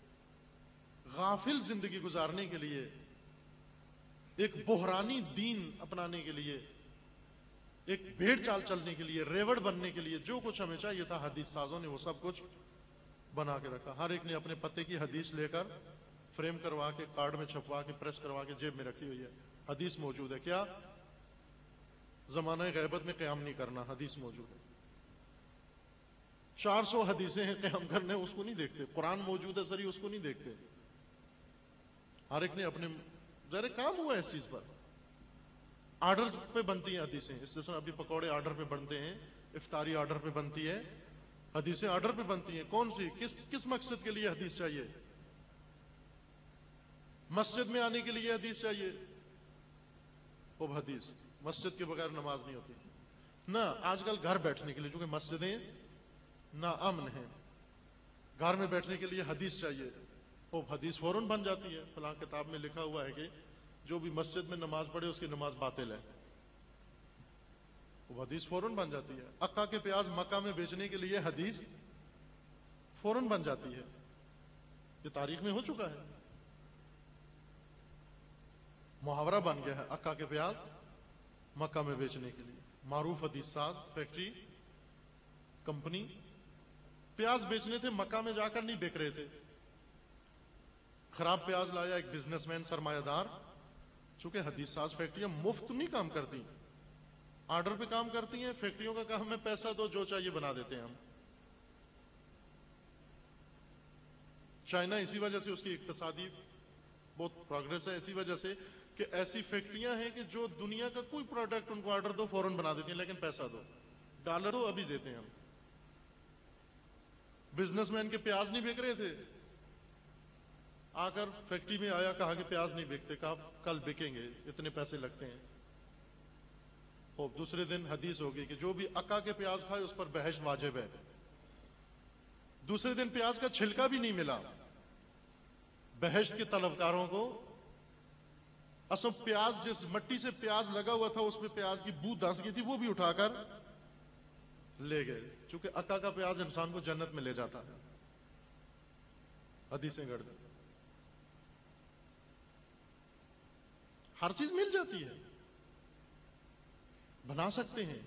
غافل زندگی گزارنے کے لیے، ایک بحرانی دین اپنانے کے لیے، ایک بھیڑ چال چلنے کے لیے، ریوڑ بننے کے لیے جو کچھ ہمیں چاہیے تھا حدیث سازوں نے وہ سب کچھ بنا کے رکھا. ہر ایک نے اپنے پتے کی حدیث لے کر فریم کروا کے کارڈ میں چھپوا کے پریس کروا کے جیب میں رکھی ہوئی ہے. حدیث موجود ہے. کیا زمانہ غیبت میں قیام نہیں کرنا، حدیث موجود ہے. 400 حدیثیں ہیں قیام کرنے، اس کو نہیں دیکھتے. قرآن موجود ہے سری، اس کو نہیں دیکھتے. ہر ایک نے اپنے ذرا کام ہوا ہے اس چیز پر. آرڈر پہ بنتی ہیں حدیثیں. اس طرح ابھی پکوڑے آرڈر پہ بنتے ہیں، افطاری آرڈر پہ بنتی ہے، حدیثیں آرڈر پہ بنتی ہیں. کون سی کس مقصد کے لیے حدیث چاہیے؟ مسجد میں آنے کے لیے حدیث چاہیے. خوب حدیث. مسجد کے بغیر نماز نہیں ہوتی. نہ آج کل گھر بیٹھنے کے لیے، چونکہ مسجدیں نا امن ہیں، گھر میں بیٹھنے کے لیے حدیث چاہیے. خوب حدیث فوراً بن جاتی ہے. فلاں کتاب میں لکھا ہوا ہے کہ جو بھی مسجد میں نماز پڑھے اس کی نماز باطل ہے. وہ حدیث فوراً بن جاتی ہے. اکا کے پیاز مکہ میں بیچنے کے لیے حدیث فوراً بن جاتی ہے. یہ تاریخ میں ہو چکا ہے. محاورہ بن گیا ہے اکا کے پیاز مکہ میں بیچنے کے لیے. معروف حدیث ساز فیکٹری کمپنی پیاز بیچنے تھے، مکہ میں جا کر نہیں بیک رہے تھے. خراب پیاز لایا ایک بزنس مین سرمایہ دار. چونکہ حدیث ساز فیکٹریاں مفت نہیں کام کرتی، آرڈر پہ کام کرتی ہیں. فیکٹریوں کا کہا ہمیں پیسہ دو، جو چاہیے بنا دیتے ہیں ہم. چائنا اسی وجہ سے اس کی اقتصادی بہت پروگریس ہے، اسی وجہ سے کہ ایسی فیکٹریاں ہیں کہ جو دنیا کا کوئی پروڈکٹ ان کو آرڈر دو فوراً بنا دیتی ہیں، لیکن پیسہ دو، ڈالر دو ابھی دیتے ہیں ہم. بزنس مین کے پیاز نہیں بیک رہے تھے، آ کر فیکٹری میں آیا، کہا کہ پیاز نہیں بیکتے، کہا کل بکیں گے، اتنے پیسے لگتے ہیں. خوب دوسرے دن حدیث ہوگی کہ جو بھی اکا کے پیاز کھائے اس پر بہشت واجب ہے. دوسرے دن پیاز کا چھلکا بھی نہیں ملا. بہشت کے طلبکاروں کو اصل پیاز جس مٹی سے پیاز لگا ہوا تھا اس پہ پیاز کی بو دس گئی تھی، وہ بھی اٹھا کر لے گئے. چونکہ اکا کا پیاز انسان کو جنت میں لے جاتا ہے. حدیثیں گڑھ دی. ہر چیز مل جاتی ہے، بنا سکتے ہیں.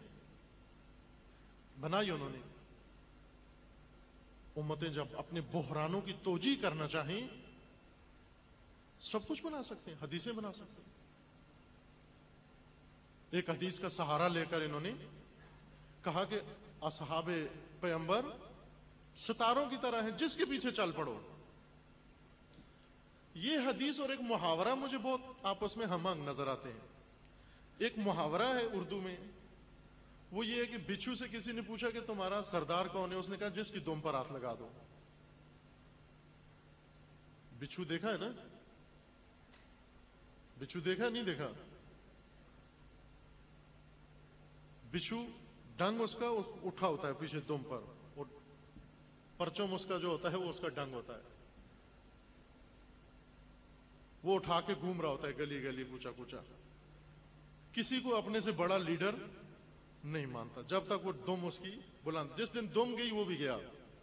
بنائی انہوں نے. امتیں جب اپنے بحرانوں کی توجیہ کرنا چاہیں سب کچھ بنا سکتے ہیں، حدیثیں بنا سکتے ہیں. ایک حدیث کا سہارا لے کر انہوں نے کہا کہ اصحاب پیغمبر ستاروں کی طرح ہیں، جس کے پیچھے چل پڑو. یہ حدیث اور ایک محاورہ مجھے بہت آپس میں ہم آہنگ نظر آتے ہیں. ایک محاورہ ہے اردو میں، وہ یہ ہے کہ بچھو سے کسی نے پوچھا کہ تمہارا سردار کون ہے؟ اس نے کہا جس کی دم پر ہاتھ لگا دو. بچھو دیکھا ہے نا؟ بچھو دیکھا نہیں دیکھا؟ بچھو ڈنگ اس کا اٹھا ہوتا ہے پیچھے دم پر، اور پرچم اس کا جو ہوتا ہے وہ اس کا ڈنگ ہوتا ہے. وہ اٹھا کے گھوم رہا ہوتا ہے گلی گلی پوچھا پوچھا. کسی کو اپنے سے بڑا لیڈر نہیں مانتا جب تک وہ دم اس کی بلند. جس دن دم گئی وہ بھی گیا.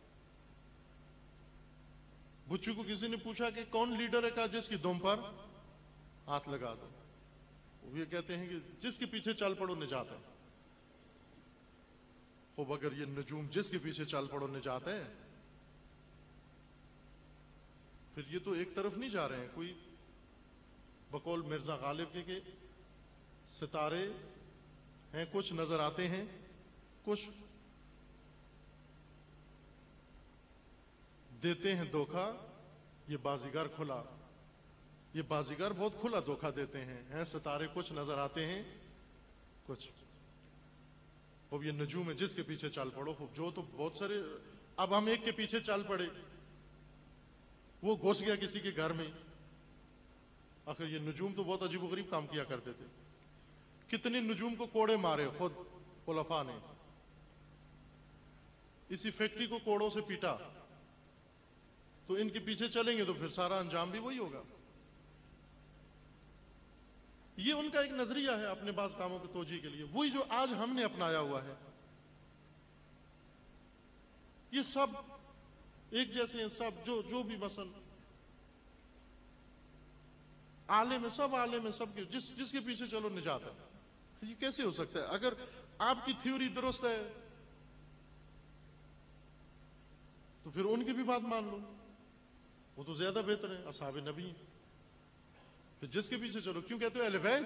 بچو کو کسی نے پوچھا کہ کون لیڈر ہے؟ کہا جس کی دم پر ہاتھ لگا دو. وہ یہ کہتے ہیں کہ جس کے پیچھے چل پڑو نجات ہے. خوب اگر یہ نجوم جس کے پیچھے چل پڑو نجات ہے، پھر یہ تو ایک طرف نہیں جا رہے ہیں. کوئی بقول مرزا غالب کے کہ ستارے ہیں کچھ نظر آتے ہیں، کچھ دیتے ہیں دھوکہ، یہ بازیگر کھلا. یہ بازیگر بہت کھلا دھوکہ دیتے ہیں ستارے کچھ نظر آتے ہیں کچھ. اب یہ نجوم ہے جس کے پیچھے چل پڑو. جو تو بہت سارے، اب ہم ایک کے پیچھے چل پڑے، وہ گھس گیا کسی کے گھر میں. آخر یہ نجوم تو بہت عجیب و غریب کام کیا کرتے تھے. کتنے نجوم کو کوڑے مارے خود خلفاء نے. اسی فیکٹری کو کوڑوں سے پیٹا. تو ان کے پیچھے چلیں گے تو پھر سارا انجام بھی وہی ہوگا. یہ ان کا ایک نظریہ ہے اپنے بعض کاموں کی توجیہ کے لیے، وہی جو آج ہم نے اپنایا ہوا ہے. یہ سب ایک جیسے ہیں، سب جو بھی مثلا عالم ہے، سب عالم ہے، سب کے جس کے پیچھے چلو نجات ہے. یہ کیسے ہو سکتا ہے؟ اگر آپ کی تھیوری درست ہے تو پھر ان کی بھی بات مان لو. وہ تو زیادہ بہتر ہیں، اصحاب نبی ہیں. پھر جس کے پیچھے چلو. کیوں کہتے ہو اہل بیت؟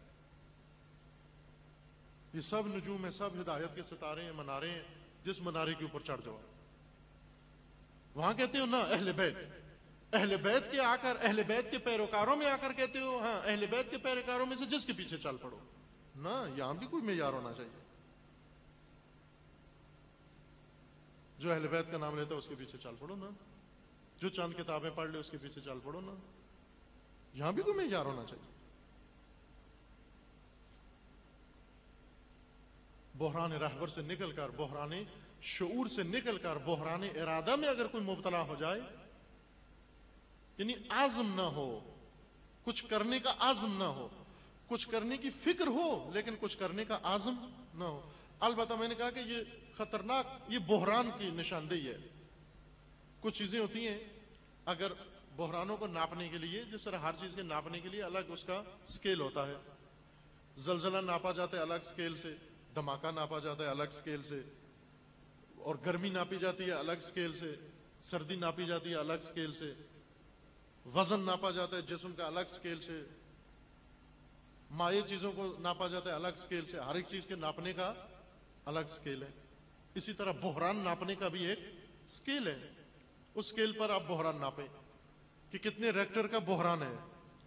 یہ سب نجوم ہیں، سب ہدایت کے ستارے ہیں، منارے ہیں، جس منارے کے اوپر چڑھ جاؤ. وہاں کہتے ہو نا اہل بیت. اہل بیت کے آ کر، اہل بیت کے پیروکاروں میں آ کر کہتے ہو ہاں اہل بیت کے پیروکاروں میں سے جس کے پیچھے چل پڑو. نا، یہاں بھی کوئی معیار ہونا چاہیے. جو اہل بیت کا نام لیتا ہے اس کے پیچھے چل پڑو نا. جو چند کتابیں پڑھ لے اس کے پیچھے چل پڑو نا. یہاں بھی کوئی معیار ہونا چاہیے. بحران رہبر سے نکل کر، بحران شعور سے نکل کر بحران ارادہ میں اگر کوئی مبتلا ہو جائے، یعنی عزم نہ ہو، کچھ کرنے کا عزم نہ ہو، کچھ کرنے کی فکر ہو لیکن کچھ کرنے کا عزم نہ ہو. البتہ میں نے کہا کہ یہ خطرناک، یہ بحران کی نشاندہی ہے. کچھ چیزیں ہوتی ہیں اگر بحرانوں کو ناپنے کے لیے، جس طرح ہر چیز کے ناپنے کے لیے الگ اس کا سکیل ہوتا ہے. زلزلہ ناپا جاتا ہے الگ سکیل سے، دھماکہ ناپا جاتا ہے الگ سکیل سے، اور گرمی ناپی جاتی ہے الگ سکیل سے، سردی ناپی جاتی ہے الگ سکیل سے، وزن ناپا جاتا ہے جسم کا الگ سکیل سے، مائع چیزوں کو ناپا جاتا ہے الگ سکیل سے. ہر ایک چیز کے ناپنے کا الگ سکیل ہے. اسی طرح بحران ناپنے کا بھی ایک سکیل ہے. اس سکیل پر آپ بحران ناپیں کہ کتنے ریکٹر کا بحران ہے،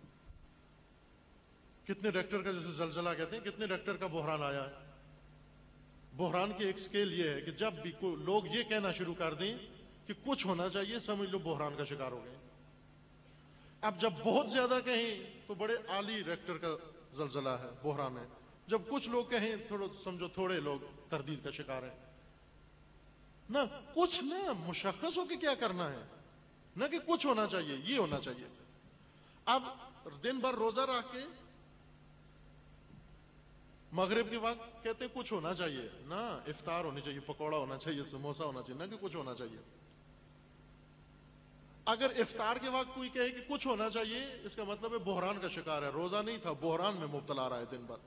کتنے ریکٹر کا، جیسے زلزلہ کہتے ہیں، کتنے ریکٹر کا بحران آیا ہے. بحران کی ایک سکیل یہ ہے کہ جب بھی لوگ یہ کہنا شروع کر دیں کہ کچھ ہونا چاہیے، سمجھ لو بحران کا شکار ہو گئے. اب جب بہت زیادہ کہیں تو بڑے عالی ریکٹر کا زلزلہ ہے، بحران ہے. جب کچھ لوگ کہیں تھوڑا سمجھو تھوڑے لوگ تردید کا شکار ہیں. نہ کچھ نہ مشخص ہو کہ کیا کرنا ہے، نہ کہ کچھ ہونا چاہیے، یہ ہونا چاہیے. اب دن بھر روزہ رکھ کے مغرب کے وقت کہتے کچھ ہونا چاہیے. نہ، افطار ہونی چاہیے، پکوڑا ہونا چاہیے، سموسا ہونا چاہیے، نہ کہ کچھ ہونا چاہیے. اگر افطار کے وقت کوئی کہے کہ کچھ ہونا چاہیے، اس کا مطلب ہے بحران کا شکار ہے. روزہ نہیں تھا، بحران میں مبتلا رہا ہے دن بھر.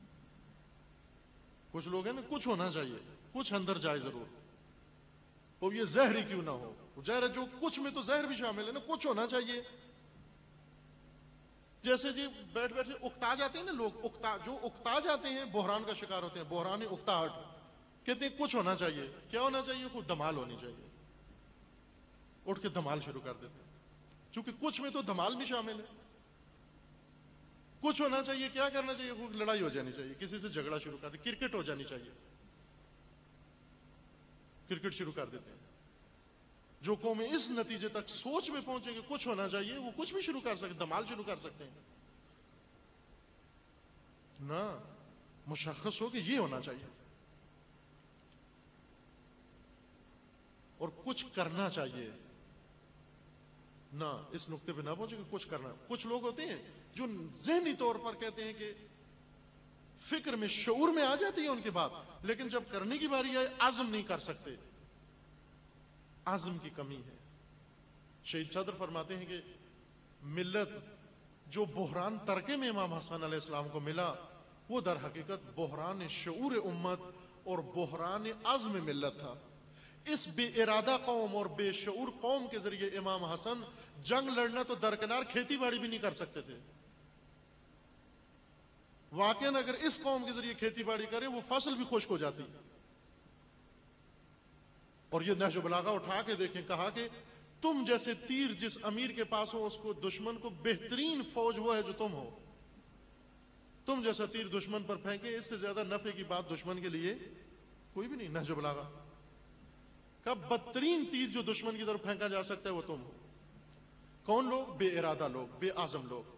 کچھ لوگ ہیں نا کچھ ہونا چاہیے، کچھ اندر جائے ضرور، وہ یہ زہر ہی کیوں نہ ہو. زہر ہے جو کچھ میں تو زہر بھی شامل ہے نا. کچھ ہونا چاہیے. جیسے جی بیٹھ بیٹھ اکتا جاتے ہیں نا لوگ، جو اکتا جاتے ہیں بحران کا شکار ہوتے ہیں، بحران اکتاہٹ. کہتے ہیں کچھ ہونا چاہیے. کیا ہونا چاہیے؟ خود دھمال ہونی چاہیے. اٹھ کے دھمال شروع کر دیتے ہیں، چونکہ کچھ میں تو دھمال بھی شامل ہے. کچھ ہونا چاہیے، کیا کرنا چاہیے؟ خود لڑائی ہو جانی چاہیے، کسی سے جھگڑا شروع کر دے، کرکٹ ہو جانی چاہیے، کرکٹ شروع کر دیتے ہیں. جو قومیں اس نتیجے تک سوچ میں پہنچے کہ کچھ ہونا چاہیے، وہ کچھ بھی شروع کر سکتے، دھمال شروع کر سکتے ہیں. نہ، مشخص ہو کہ یہ ہونا چاہیے اور کچھ کرنا چاہیے. نہ، اس نقطے پہ نہ پہنچے کہ کچھ کرنا. کچھ لوگ ہوتے ہیں جو ذہنی طور پر کہتے ہیں کہ فکر میں، شعور میں آ جاتی ہے ان کی بات، لیکن جب کرنے کی باری آئے عزم نہیں کر سکتے. عزم کی کمی ہے. شہید صدر فرماتے ہیں کہ ملت جو بحران ترکے میں امام حسن علیہ السلام کو ملا، وہ در حقیقت بحران شعور امت اور بحران عزم ملت تھا. اس بے ارادہ قوم اور بے شعور قوم کے ذریعے امام حسن جنگ لڑنا تو درکنار کھیتی باڑی بھی نہیں کر سکتے تھے. واقعاً اگر اس قوم کے ذریعے کھیتی باڑی کرے وہ فصل بھی خشک ہو جاتی. اور یہ نہج بلاغہ اٹھا کے دیکھیں، کہا کہ تم جیسے تیر جس امیر کے پاس ہو، اس کو دشمن کو بہترین فوج وہ ہے جو تم ہو. تم جیسا تیر دشمن پر پھینکے، اس سے زیادہ نفع کی بات دشمن کے لیے کوئی بھی نہیں. نہج بلاغہ کا بدترین تیر جو دشمن کی طرف پھینکا جا سکتا ہے وہ تم ہو. کون لوگ؟ بے ارادہ لوگ، بے عزم لوگ.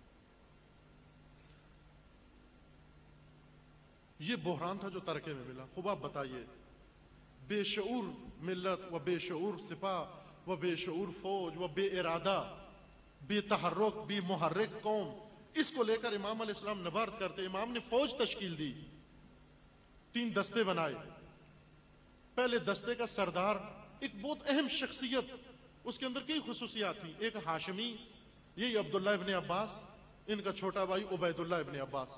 یہ بحران تھا جو ترکے میں ملا. خوب آپ بتائیے، بے شعور ملت و بے شعور سپاہ و بے شعور فوج و بے ارادہ، بے تحرک، بے محرک قوم، اس کو لے کر امام علیہ السلام نبرد کرتے. امام نے فوج تشکیل دی، 3 دستے بنائے. پہلے دستے کا سردار ایک بہت اہم شخصیت، اس کے اندر کئی خصوصیات تھیں. ایک ہاشمی، یہی عبداللہ ابن عباس، ان کا چھوٹا بھائی عبید اللہ ابن عباس،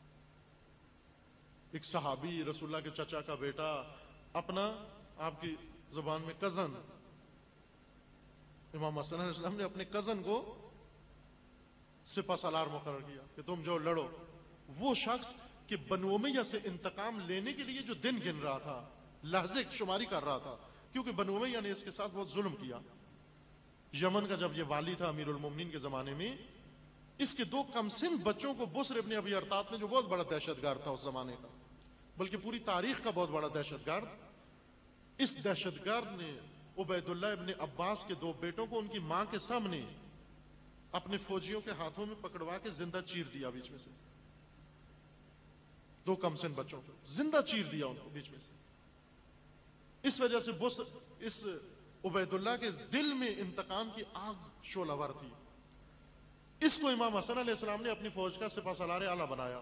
ایک صحابی، رسول اللہ کے چچا کا بیٹا، اپنا آپ کی زبان میں کزن. امام حسن علیہ السلام نے اپنے کزن کو سپہ سالار مقرر کیا کہ تم جو لڑو. وہ شخص کہ بنو امیہ سے انتقام لینے کے لیے جو دن گن رہا تھا، لحظے شماری کر رہا تھا، کیونکہ بنو امیہ نے اس کے ساتھ بہت ظلم کیا. یمن کا جب یہ والی تھا امیر المومنین کے زمانے میں، اس کے 2 کم سن بچوں کو بسر ابن ابی ارطاط نے، جو بہت بڑا دہشت گرد تھا اس زمانے کا، بلکہ پوری تاریخ کا بہت بڑا دہشت گرد، اس دہشت گرد نے عبید اللہ ابن عباس کے 2 بیٹوں کو ان کی ماں کے سامنے اپنے فوجیوں کے ہاتھوں میں پکڑوا کے زندہ چیر دیا بیچ میں سے. 2 کم سن بچوں کو زندہ چیر دیا ان کو بیچ میں سے. اس وجہ سے اس عبید اللہ کے دل میں انتقام کی آگ شعلہ ور تھی. اس کو امام حسن علیہ السلام نے اپنی فوج کا سپہ سالار اعلیٰ بنایا،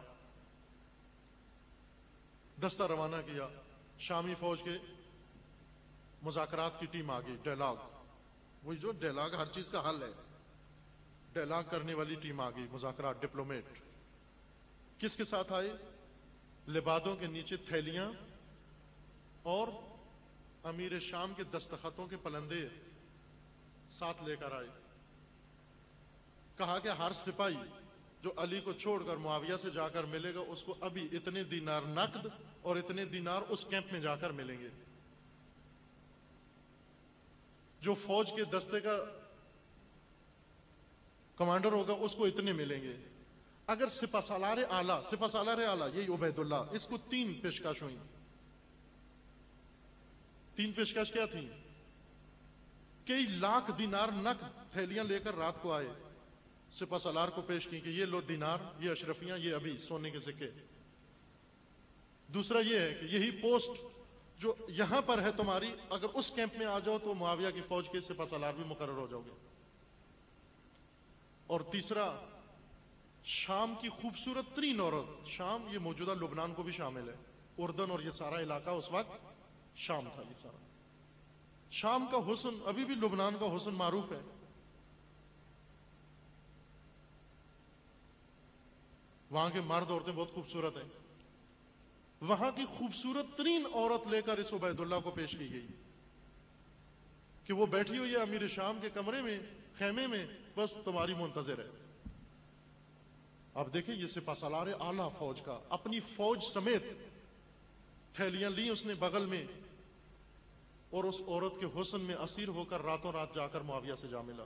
دستہ روانہ کیا. شامی فوج کے مذاکرات کی ٹیم آ گئی، ڈائلاگ، وہی جو ڈائلاگ ہر چیز کا حل ہے، ڈائلاگ کرنے والی ٹیم آ گئی، مذاکرات، ڈپلومیٹ. کس کے ساتھ آئے؟ لبادوں کے نیچے تھیلیاں اور امیر شام کے دستخطوں کے پلندے ساتھ لے کر آئے. کہا کہ ہر سپاہی جو علی کو چھوڑ کر معاویہ سے جا کر ملے گا، اس کو ابھی اتنے دینار نقد اور اتنے دینار اس کیمپ میں جا کر ملیں گے. جو فوج کے دستے کا کمانڈر ہوگا اس کو اتنے ملیں گے. اگر سپہ سالار اعلیٰ یہی عبید اللہ، اس کو 3 پیشکش ہوئی. 3 پیشکش کیا تھیں؟ کئی لاکھ دینار نقد تھیلیاں لے کر رات کو آئے، سپہ سالار کو پیش کی کہ یہ لو دینار، یہ اشرفیاں، یہ ابھی سونے کے سکے. دوسرا یہ ہے کہ یہی پوسٹ جو یہاں پر ہے تمہاری، اگر اس کیمپ میں آ جاؤ تو معاویہ کی فوج کے سپہ سالار بھی مقرر ہو جاؤ گے. اور تیسرا، شام کی خوبصورت ترین عورت، شام یہ موجودہ لبنان کو بھی شامل ہے، اردن اور یہ سارا علاقہ اس وقت شام تھا. یہ سارا شام کا حسن ابھی بھی لبنان کا حسن معروف ہے. وہاں کے مرد عورتیں بہت خوبصورت ہیں. وہاں کی خوبصورت ترین عورت لے کر اس عبید اللہ کو پیش کی گئی کہ وہ بیٹھی ہوئی ہے امیر شام کے کمرے میں، خیمے میں، بس تمہاری منتظر ہے. اب دیکھیں یہ سپہ سالار اعلیٰ فوج کا، اپنی فوج سمیت تھیلیاں لی اس نے بغل میں، اور اس عورت کے حسن میں اسیر ہو کر راتوں رات جا کر معاویہ سے جا ملا.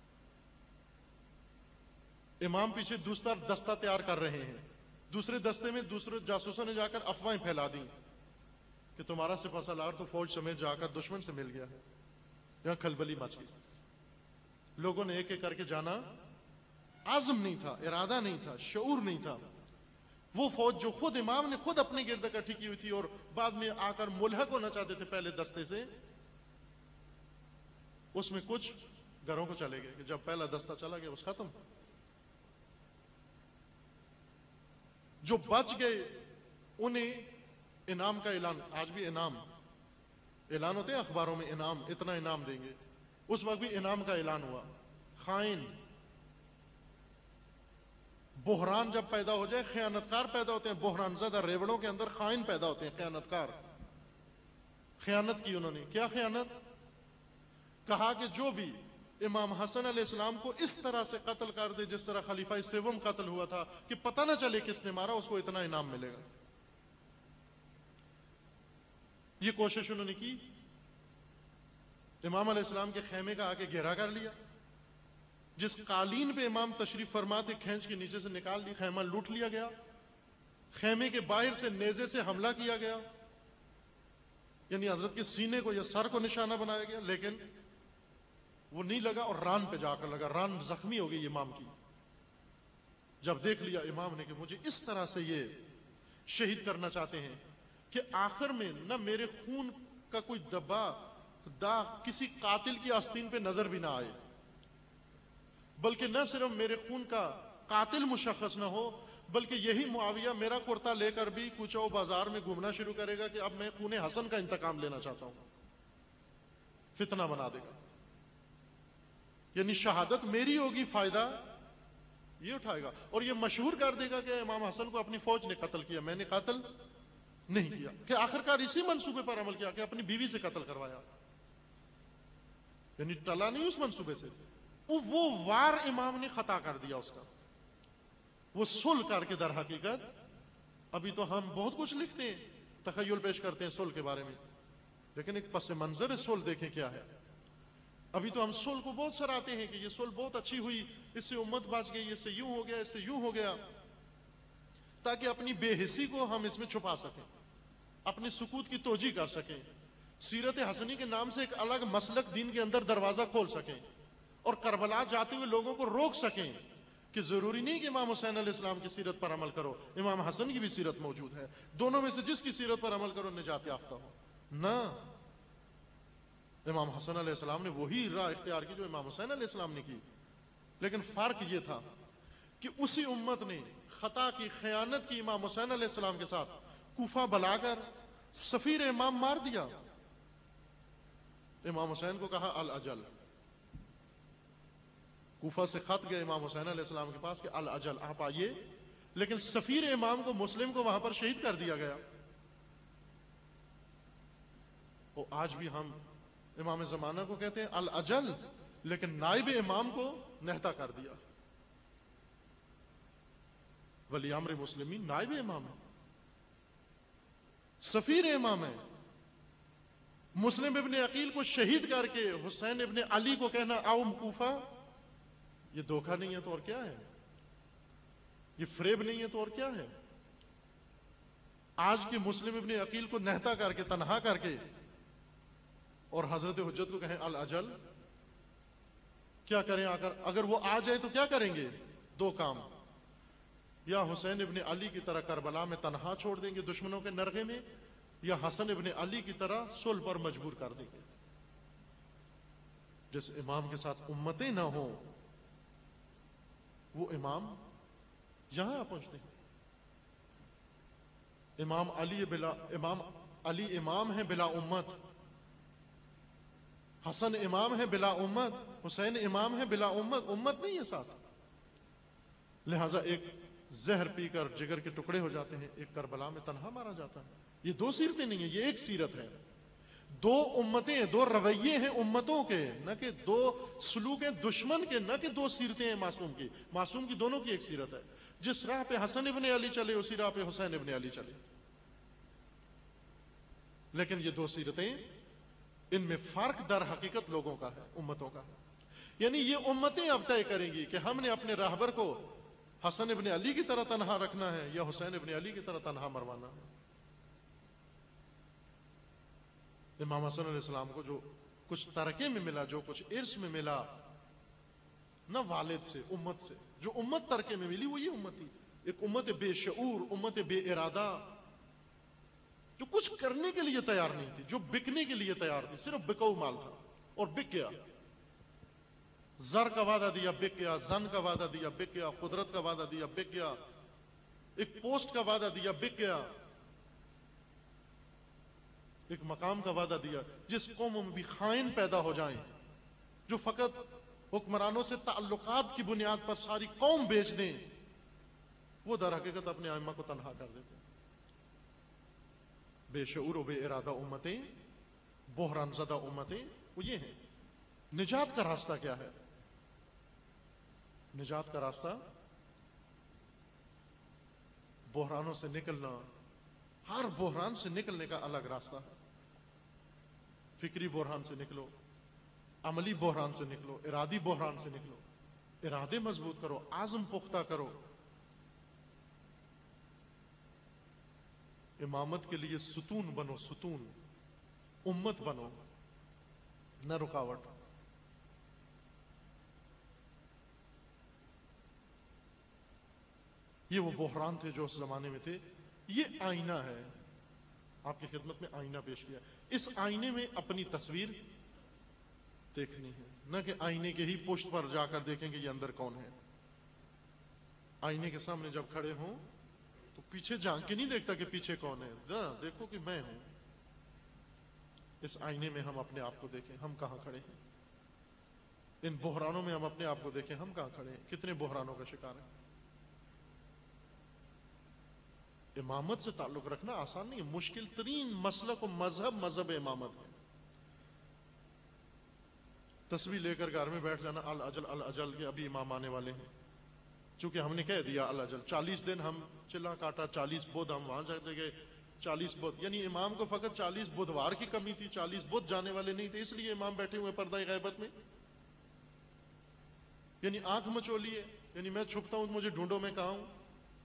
امام پیچھے دوسرا دستہ تیار کر رہے ہیں. دوسرے دستے میں دوسرے جاسوسوں نے جا کر افواہیں پھیلا دی کہ تمہارا سپہ سالار تو فوج سمیت جا کر دشمن سے مل گیا ہے. یہاں کھلبلی مچ گئی. لوگوں نے ایک ایک کر کے جانا. عزم نہیں تھا، ارادہ نہیں تھا، شعور نہیں تھا. وہ فوج جو خود امام نے خود اپنے گرد اکٹھی کی ہوئی تھی اور بعد میں آ کر ملحق ہونا چاہتے تھے پہلے دستے سے، اس میں کچھ گھروں کو چلے گئے کہ جب پہلا دستہ چلا گیا بس ختم. جو بچ گئے انہیں انعام کا اعلان، آج بھی اعلان ہوتے ہیں اخباروں میں، انعام، اتنا انعام دیں گے. اس وقت بھی انعام کا اعلان ہوا. خائن، بحران جب پیدا ہو جائے، خیانتکار پیدا ہوتے ہیں. بحران زدہ ریوڑوں کے اندر خائن پیدا ہوتے ہیں، خیانتکار. خیانت کی انہوں نے. کیا خیانت؟ کہا کہ جو بھی امام حسن علیہ السلام کو اس طرح سے قتل کر دے جس طرح خلیفہ سیوم قتل ہوا تھا، کہ پتہ نہ چلے کس نے مارا، اس کو اتنا انعام ملے گا. یہ کوشش انہوں نے کی. امام علیہ السلام کے خیمے کا آ کے گھیرا کر لیا. جس قالین پہ امام تشریف فرما تھے کھینچ کے نیچے سے نکال لی، خیمہ لوٹ لیا گیا. خیمے کے باہر سے نیزے سے حملہ کیا گیا، یعنی حضرت کے سینے کو یا سر کو نشانہ بنایا گیا، لیکن وہ نہیں لگا اور ران پہ جا کر لگا. ران زخمی ہو گئی امام کی. جب دیکھ لیا امام نے کہ مجھے اس طرح سے یہ شہید کرنا چاہتے ہیں کہ آخر میں نہ میرے خون کا کوئی دبا داغ کسی قاتل کی آستین پہ نظر بھی نہ آئے، بلکہ نہ صرف میرے خون کا قاتل مشخص نہ ہو، بلکہ یہی معاویہ میرا کرتا لے کر بھی کوچہ و بازار میں گھومنا شروع کرے گا کہ اب میں خون حسن کا انتقام لینا چاہتا ہوں. فتنہ بنا دے گا، یعنی شہادت میری ہوگی، فائدہ یہ اٹھائے گا، اور یہ مشہور کر دے گا کہ امام حسن کو اپنی فوج نے قتل کیا، میں نے قتل نہیں کیا. کہ آخرکار اسی منصوبے پر عمل کیا کہ اپنی بیوی سے قتل کروایا. یعنی ٹلا نہیں اس منصوبے سے، وہ وار امام نے خطا کر دیا اس کا، وہ صلح کر کے در حقیقت ابھی تو ہم بہت کچھ لکھتے ہیں، تخیل پیش کرتے ہیں صلح کے بارے میں، لیکن ایک پس منظر صلح دیکھیں کیا ہے۔ ابھی تو ہم صلح کو بہت سراہتے ہیں کہ یہ صلح بہت اچھی ہوئی، اس سے امت بچ گئی، اس سے یوں ہو گیا، اس سے یوں ہو گیا، تاکہ اپنی بے حسی کو ہم اس میں چھپا سکیں، اپنی سکوت کی توجیہ کر سکیں، سیرت حسنی کے نام سے ایک الگ مسلک دین کے اندر دروازہ کھول سکیں، اور کربلا جاتے ہوئے لوگوں کو روک سکیں کہ ضروری نہیں کہ امام حسین علیہ السلام کی سیرت پر عمل کرو، امام حسن کی بھی سیرت موجود ہے، دونوں میں سے جس کی سیرت پر عمل کرو نجات یافتہ ہو۔ نہ، امام حسن علیہ السلام نے وہی راہ اختیار کی جو امام حسین علیہ السلام نے کی، لیکن فرق یہ تھا کہ اسی امت نے خطا کی، خیانت کی امام حسین علیہ السلام کے ساتھ، کوفہ بلا کر سفیر امام مار دیا۔ امام حسین کو کہا الاجل، کوفہ سے خط گئے امام حسین علیہ السلام کے پاس کہ الاجل آپ آئیے، لیکن سفیر امام کو، مسلم کو وہاں پر شہید کر دیا گیا۔ اور آج بھی ہم امام زمانہ کو کہتے ہیں الاجل، لیکن نائب امام کو نہتا کر دیا۔ ولی امر مسلمین نائب امام ہے، سفیر امام ہے۔ مسلم ابن عقیل کو شہید کر کے حسین ابن علی کو کہنا آؤ کوفہ، یہ دھوکہ نہیں ہے تو اور کیا ہے؟ یہ فریب نہیں ہے تو اور کیا ہے؟ آج کے مسلم ابن عقیل کو نہتا کر کے، تنہا کر کے، اور حضرت حجت کو کہیں الاجل، کیا کریں؟ اگر وہ آ جائے تو کیا کریں گے؟ دو کام، یا حسین ابن علی کی طرح کربلا میں تنہا چھوڑ دیں گے دشمنوں کے نرغے میں، یا حسن ابن علی کی طرح صلح پر مجبور کر دیں گے۔ جس امام کے ساتھ امتیں نہ ہوں، وہ امام یہاں آ پہنچتے ہیں۔ امام علی امام ہے بلا امت، حسن امام ہے بلا امت، حسین امام ہے بلا امت، امت نہیں ہے ساتھ۔ لہٰذا ایک زہر پی کر جگر کے ٹکڑے ہو جاتے ہیں، ایک کربلا میں تنہا مارا جاتا ہے۔ یہ دو سیرتیں نہیں ہیں، یہ ایک سیرت ہے۔ دو امتیں، دو رویے ہیں امتوں کے، نہ کہ دو سلوک ہیں دشمن کے، نہ کہ دو سیرتیں ہیں معصوم کی۔ معصوم کی دونوں کی ایک سیرت ہے، جس راہ پہ حسن ابن علی چلے اسی راہ پہ حسین ابن علی چلے، لیکن یہ دو سیرتیں، ان میں فرق در حقیقت لوگوں کا ہے، امتوں کا ہے۔ یعنی یہ امتیں اب طے کریں گی کہ ہم نے اپنے راہبر کو حسن ابن علی کی طرح تنہا رکھنا ہے یا حسین ابن علی کی طرح تنہا مروانا ہے۔ امام حسن علیہ السلام کو جو کچھ ترکے میں ملا، جو کچھ ارث میں ملا، نہ والد سے، امت سے، جو امت ترکے میں ملی وہ یہ امت تھی، ایک امت بے شعور، امت بے ارادہ، جو کچھ کرنے کے لیے تیار نہیں تھی، جو بکنے کے لیے تیار تھی، صرف بکو مال تھا اور بک گیا۔ زر کا وعدہ دیا بک گیا، زن کا وعدہ دیا بک گیا، قدرت کا وعدہ دیا بک گیا، ایک پوسٹ کا وعدہ دیا بک گیا، ایک مقام کا وعدہ دیا۔ جس قوم میں بھی خائن پیدا ہو جائیں، جو فقط حکمرانوں سے تعلقات کی بنیاد پر ساری قوم بیچ دیں، وہ در حقیقت اپنے ائمہ کو تنہا کر دیتے ہیں۔ بے شعور و بے ارادہ امتیں، بحران زدہ امتیں، وہ یہ ہیں۔ نجات کا راستہ کیا ہے؟ نجات کا راستہ بحرانوں سے نکلنا، ہر بحران سے نکلنے کا الگ راستہ ہے۔ فکری بحران سے نکلو، عملی بحران سے نکلو، ارادی بحران سے نکلو، ارادے مضبوط کرو، عزم پختہ کرو، امامت کے لیے ستون بنو، ستون، امت بنو، نہ رکاوٹ۔ یہ وہ بحران تھے جو اس زمانے میں تھے۔ یہ آئینہ ہے، آپ کی خدمت میں آئینہ پیش کیا۔ اس آئینے میں اپنی تصویر دیکھنی ہے، نہ کہ آئینے کے ہی پشت پر جا کر دیکھیں کہ یہ اندر کون ہے۔ آئینے کے سامنے جب کھڑے ہوں تو پیچھے جھانک کے نہیں دیکھتا کہ پیچھے کون ہے، دیکھو کہ میں ہوں۔ اس آئینے میں ہم اپنے آپ کو دیکھیں، ہم کہاں کھڑے ہیں۔ ان بحرانوں میں ہم اپنے آپ کو دیکھیں، ہم کہاں کھڑے ہیں، کتنے بحرانوں کا شکار ہیں۔ امامت سے تعلق رکھنا آسان نہیں ہے، مشکل ترین مسلک و مذہب امامت ہے۔ تسبیح لے کر گھر میں بیٹھ جانا، الاجل الاجل کے ابھی امام آنے والے ہیں، چونکہ ہم نے کہہ دیا الاجل 40 دن ہم چلا کاٹا، 40 بدھ ہم وہاں جاتے گئے، 40 بدھ، یعنی امام کو فقط 40 بدھوار کی کمی تھی، 40 بدھ جانے والے نہیں تھے، اس لیے امام بیٹھے ہوئے پردہ غیبت میں، یعنی آنکھ مچولی ہے، یعنی میں چھپتا ہوں مجھے ڈھونڈو میں کہاں ہوں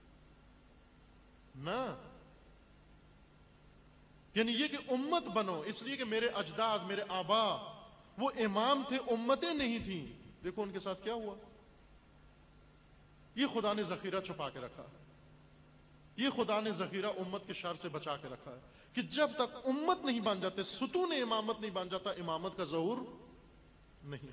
نا، یعنی یہ کہ امت بنو، اس لیے کہ میرے اجداد، میرے آبا وہ امام تھے، امتیں نہیں تھیں، دیکھو ان کے ساتھ کیا ہوا، یہ خدا نے ذخیرہ چھپا کے رکھا ہے، یہ خدا نے ذخیرہ امت کے شر سے بچا کے رکھا ہے کہ جب تک امت نہیں بن جاتے، ستون امامت نہیں بن جاتا، امامت کا ظہور نہیں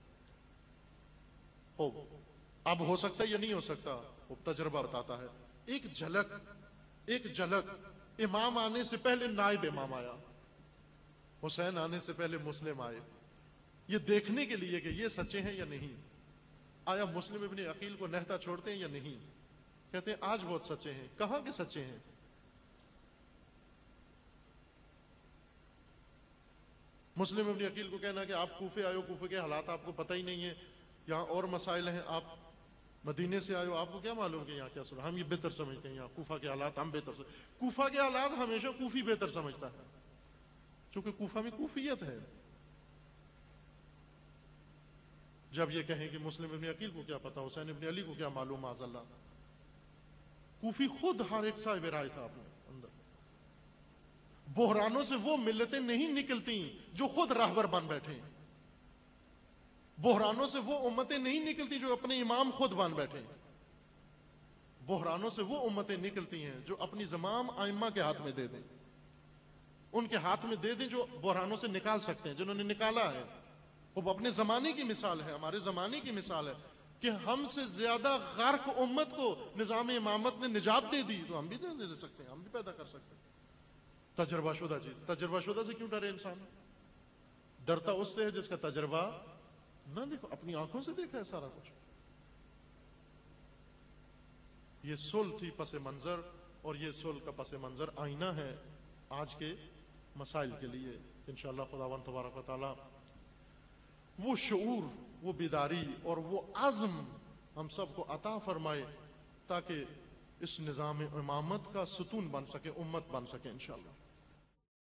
ہو، اب ہو سکتا ہے یا نہیں ہو سکتا، وہ تجربہ بتاتا ہے۔ ایک جھلک امام آنے سے پہلے نائب امام آیا، حسین آنے سے پہلے مسلم آئے، یہ دیکھنے کے لیے کہ یہ سچے ہیں یا نہیں۔ آیا مسلم ابن عقیل کو نہتا چھوڑتے ہیں یا نہیں؟ کہتے ہیں آج بہت سچے ہیں، کہاں کے سچے ہیں؟ مسلم ابن عقیل کو کہنا کہ آپ کوفے آئے ہو، کوفے کے حالات آپ کو پتہ ہی نہیں ہے، یہاں اور مسائل ہیں، آپ مدینے سے آئے ہو، آپ کو کیا معلوم کہ یہاں کیا سنا، ہم یہ بہتر سمجھتے ہیں، یہاں کوفہ کے حالات ہم بہتر سمجھتے، کوفہ کے حالات ہمیشہ کوفی بہتر سمجھتا ہے، چونکہ کوفہ میں کوفیت ہے۔ جب یہ کہیں کہ مسلم ابن عقیل کو کیا پتا، حسین ابن علی کو کیا معلوم، معاذ اللہ، کوفی خود ہر ایک صاحب رائے تھا اپنے اندر۔ بحرانوں سے وہ ملتیں نہیں نکلتی جو خود راہبر بن بیٹھے، بحرانوں سے وہ امتیں نہیں نکلتی جو اپنے امام خود بن بیٹھے، بحرانوں سے وہ امتیں نکلتی ہیں جو اپنی زمام ائمہ کے ہاتھ میں دے دیں، ان کے ہاتھ میں دے دیں جو بحرانوں سے نکال سکتے ہیں، جنہوں نے نکالا ہے۔ وہ اپنے زمانے کی مثال ہے، ہمارے زمانے کی مثال ہے کہ ہم سے زیادہ غرق امت کو نظام امامت نے نجات دے دی، تو ہم بھی دے سکتے ہیں، ہم بھی پیدا کر سکتے ہیں۔ تجربہ شدہ چیز، تجربہ شدہ سے کیوں ڈرے انسان؟ ڈرتا اس سے ہے جس کا تجربہ نہ دیکھو، اپنی آنکھوں سے دیکھا ہے سارا کچھ۔ یہ صلح تھی پس منظر، اور یہ صلح کا پس منظر آئینہ ہے آج کے مسائل کے لیے۔ انشاءاللہ خداوند تبارک و تعالی وہ شعور، وہ بیداری اور وہ عزم ہم سب کو عطا فرمائے تاکہ اس نظام امامت کا ستون بن سکے، امت بن سکے انشاءاللہ۔